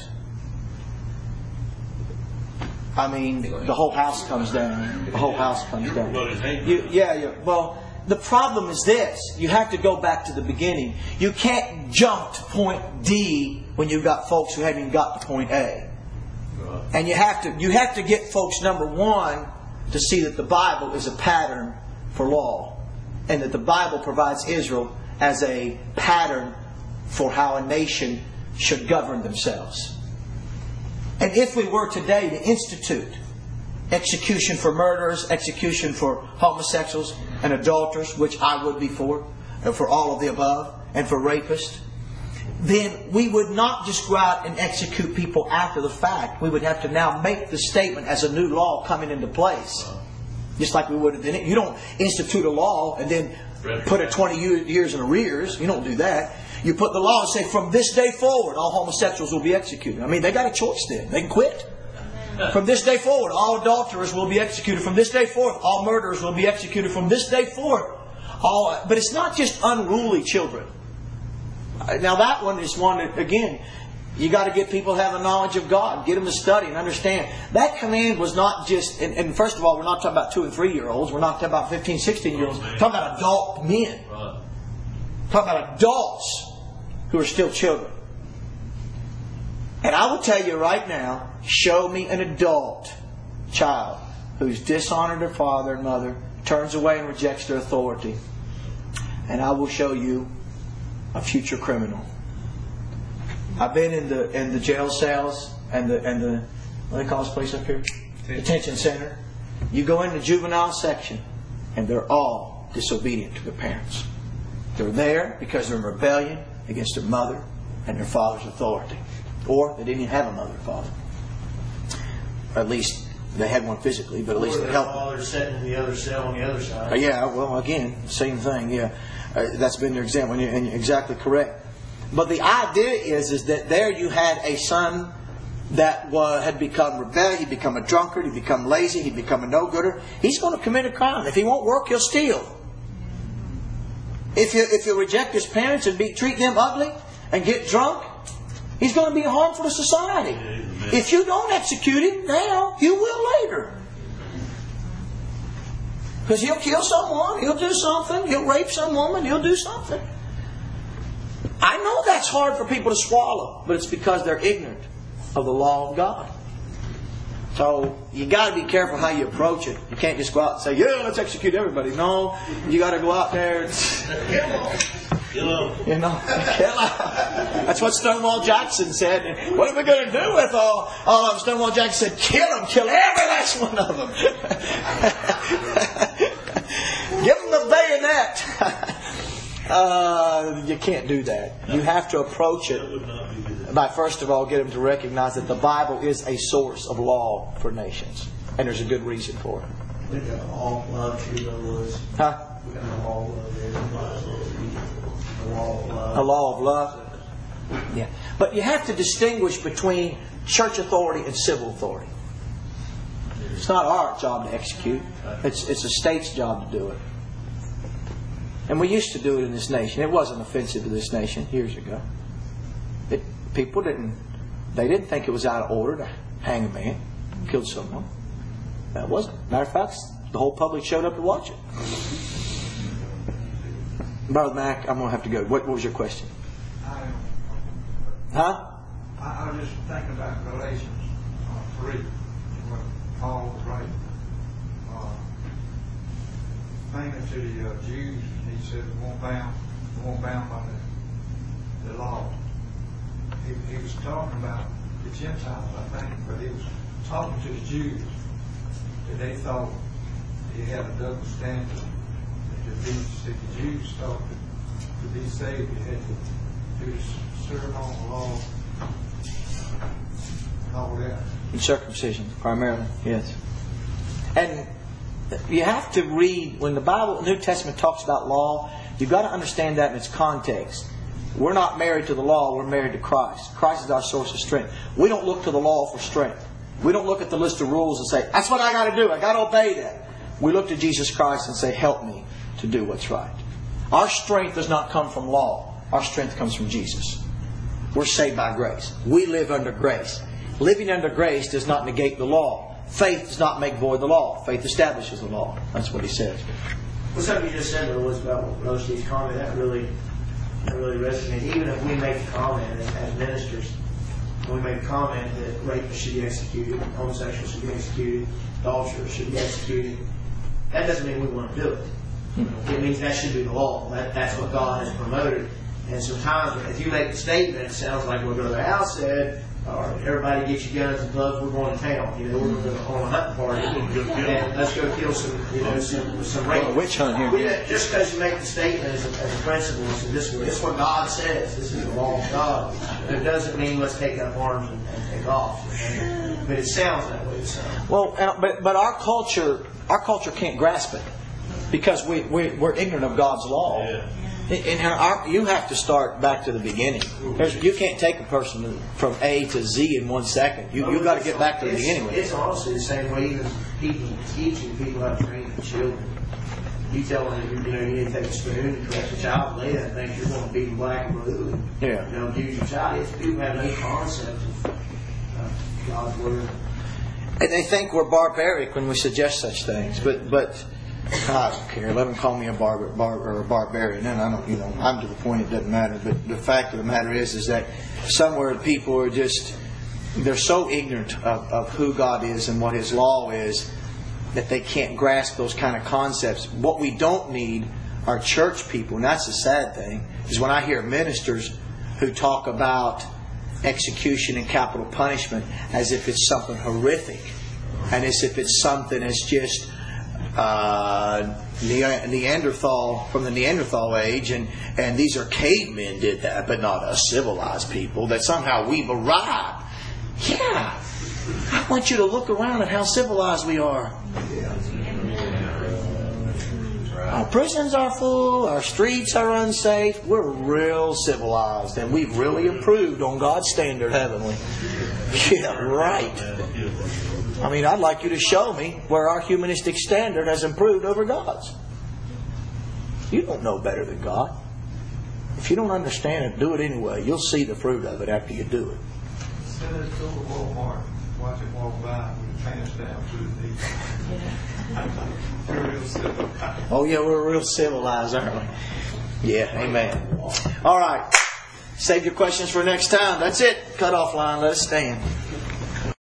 I mean, the whole house comes down. The whole house comes down. You, yeah, yeah. Well, the problem is this. You have to go back to the beginning. You can't jump to point D when you've got folks who haven't even got to point A. And you have to you have to get folks, number one, to see that the Bible is a pattern for law. And that the Bible provides Israel as a pattern for how a nation should govern themselves. And if we were today to institute execution for murderers, execution for homosexuals and adulterers, which I would be for, and for all of the above, and for rapists, then we would not just go out and execute people after the fact. We would have to now make the statement as a new law coming into place. Just like we would. You don't institute a law and then put it twenty years in arrears. You don't do that. You put the law and say, from this day forward, all homosexuals will be executed. I mean, they got a choice then. They can quit. From this day forward, all adulterers will be executed. From this day forth, all murderers will be executed. From this day forth, all. But it's not just unruly children. Now that one is one that, again, you got to get people to have the knowledge of God. Get them to study and understand. That command was not just, and, and first of all, we're not talking about two and three year olds. We're not talking about fifteen, sixteen year olds. We're talking about adult men. We're talking about adults who are still children. And I will tell you right now, show me an adult child who's dishonored their father and mother, turns away and rejects their authority, and I will show you a future criminal. I've been in the in the jail cells and the and the what do they call this place up here? Detention center. You go in the juvenile section, and they're all disobedient to their parents. They're there because they're in rebellion against their mother and their father's authority, or they didn't even have a mother and father. At least they had one physically, but at least or they their helped. father sitting in the other cell on the other side. Uh, yeah, well, again, same thing. Yeah, uh, that's been their example, and you're, and you're exactly correct. But the idea is, is that there you had a son that was, had become rebellious. He'd become a drunkard. He'd become lazy. He'd become a no-gooder. He's going to commit a crime. If he won't work, he'll steal. If you if you reject his parents and be, treat them ugly and get drunk, he's going to be harmful to society. Amen. If you don't execute him now, you will later. Because he'll kill someone, he'll do something, he'll rape some woman, he'll do something. I know that's hard for people to swallow, but it's because they're ignorant of the law of God. So you got to be careful how you approach it. You can't just go out and say, "Yeah, let's execute everybody." No, you got to go out there and kill them. You know, kill them. That's what Stonewall Jackson said. And what are we going to do with all, all of them? Stonewall Jackson said, "Kill them, kill every last one of them." Give them the bayonet. Uh, you can't do that. You have to approach it by, first of all, get them to recognize that the Bible is a source of law for nations. And there's a good reason for it. We got all love too, though, was. Huh? We got a law of love there. A law of love. A law of love. Yeah. But you have to distinguish between church authority and civil authority. It's not our job to execute. It's, it's a state's job to do it. And we used to do it in this nation. It wasn't offensive to this nation years ago. It, people didn't, they didn't think it was out of order to hang a man, kill someone. That wasn't. Matter of fact, the whole public showed up to watch it. Brother Mac, I'm going to have to go. What, what was your question? I, Huh? I, I was just thinking about Galatians uh, three, what Paul was writing. Uh, thinking to the uh, Jews, he said, "We won't bound, we won't bound by the, the law." He, he was talking about the Gentiles, I think, but he was talking to the Jews that they thought he had a double standard. To be, the Jews thought that to be saved, you had to do the ceremonial law and all that. And circumcision, primarily, yes. And you have to read, when the Bible, the New Testament talks about law, you've got to understand that in its context. We're not married to the law, we're married to Christ. Christ is our source of strength. We don't look to the law for strength. We don't look at the list of rules and say, "That's what I got to do, I got to obey that." We look to Jesus Christ and say, "Help me to do what's right." Our strength does not come from law. Our strength comes from Jesus. We're saved by grace. We live under grace. Living under grace does not negate the law. Faith does not make void the law. Faith establishes the law. That's what he says. Well, something you just said there was about Brother Steve's comment. That really, that really resonated. Even if we make a comment as, as ministers, we make a comment that rapists should be executed, homosexuals should be executed, adulterers should be executed, that doesn't mean we want to do it. It means that should be the law. That, that's what God has promoted. And sometimes if you make a statement, it sounds like what Brother Al said, or everybody get your guns and gloves, we're going to town. You know, we're going to on a hunting party. And let's go kill some, you know, some, some rape. A witch hunt here. We don't- just because you make the statement as a, as a principle, so this, this is what God says, this is the law of God. But it doesn't mean let's take up arms and, and take off. You know? But it sounds that way. So. Well, uh, but but our culture, our culture can't grasp it because we, we we're ignorant of God's law. Yeah. And our, you have to start back to the beginning. There's, you can't take a person from A to Z in one second. You you got to get back to the It's- beginning with It's it. honestly the same way even people teaching people how to train their children. You tell them, you know, you need to take a spoon and correct a child, they don't think you're going to beat them black and blue. And, Yeah. You know, use your child. If people have no concept of uh, God's word. And they think we're barbaric when we suggest such things, but but I don't care. Let them call me a barbar, bar, or a barbarian, and I don't. You know, I'm to the point. It doesn't matter. But the fact of the matter is, is that somewhere people are just they're so ignorant of, of who God is and what His law is that they can't grasp those kind of concepts. What we don't need are church people, and that's the sad thing. Is when I hear ministers who talk about execution and capital punishment as if it's something horrific, and as if it's something that's just uh, Neanderthal from the Neanderthal age, and and these are cavemen did that, but not us civilized people. That somehow we've arrived. Yeah, I want you to look around at how civilized we are. Our prisons are full, our streets are unsafe. We're real civilized, and we've really improved on God's standard, haven't we? Yeah, right. I mean, I'd like you to show me where our humanistic standard has improved over God's. You don't know better than God. If you don't understand it, do it anyway. You'll see the fruit of it after you do it. Send us to Walmart, watch it walk by with your pants down to the knee. We're real civilized. Oh yeah, we're real civilized, aren't we? Yeah, amen. All right. Save your questions for next time. That's it. Cut off line. Let us stand.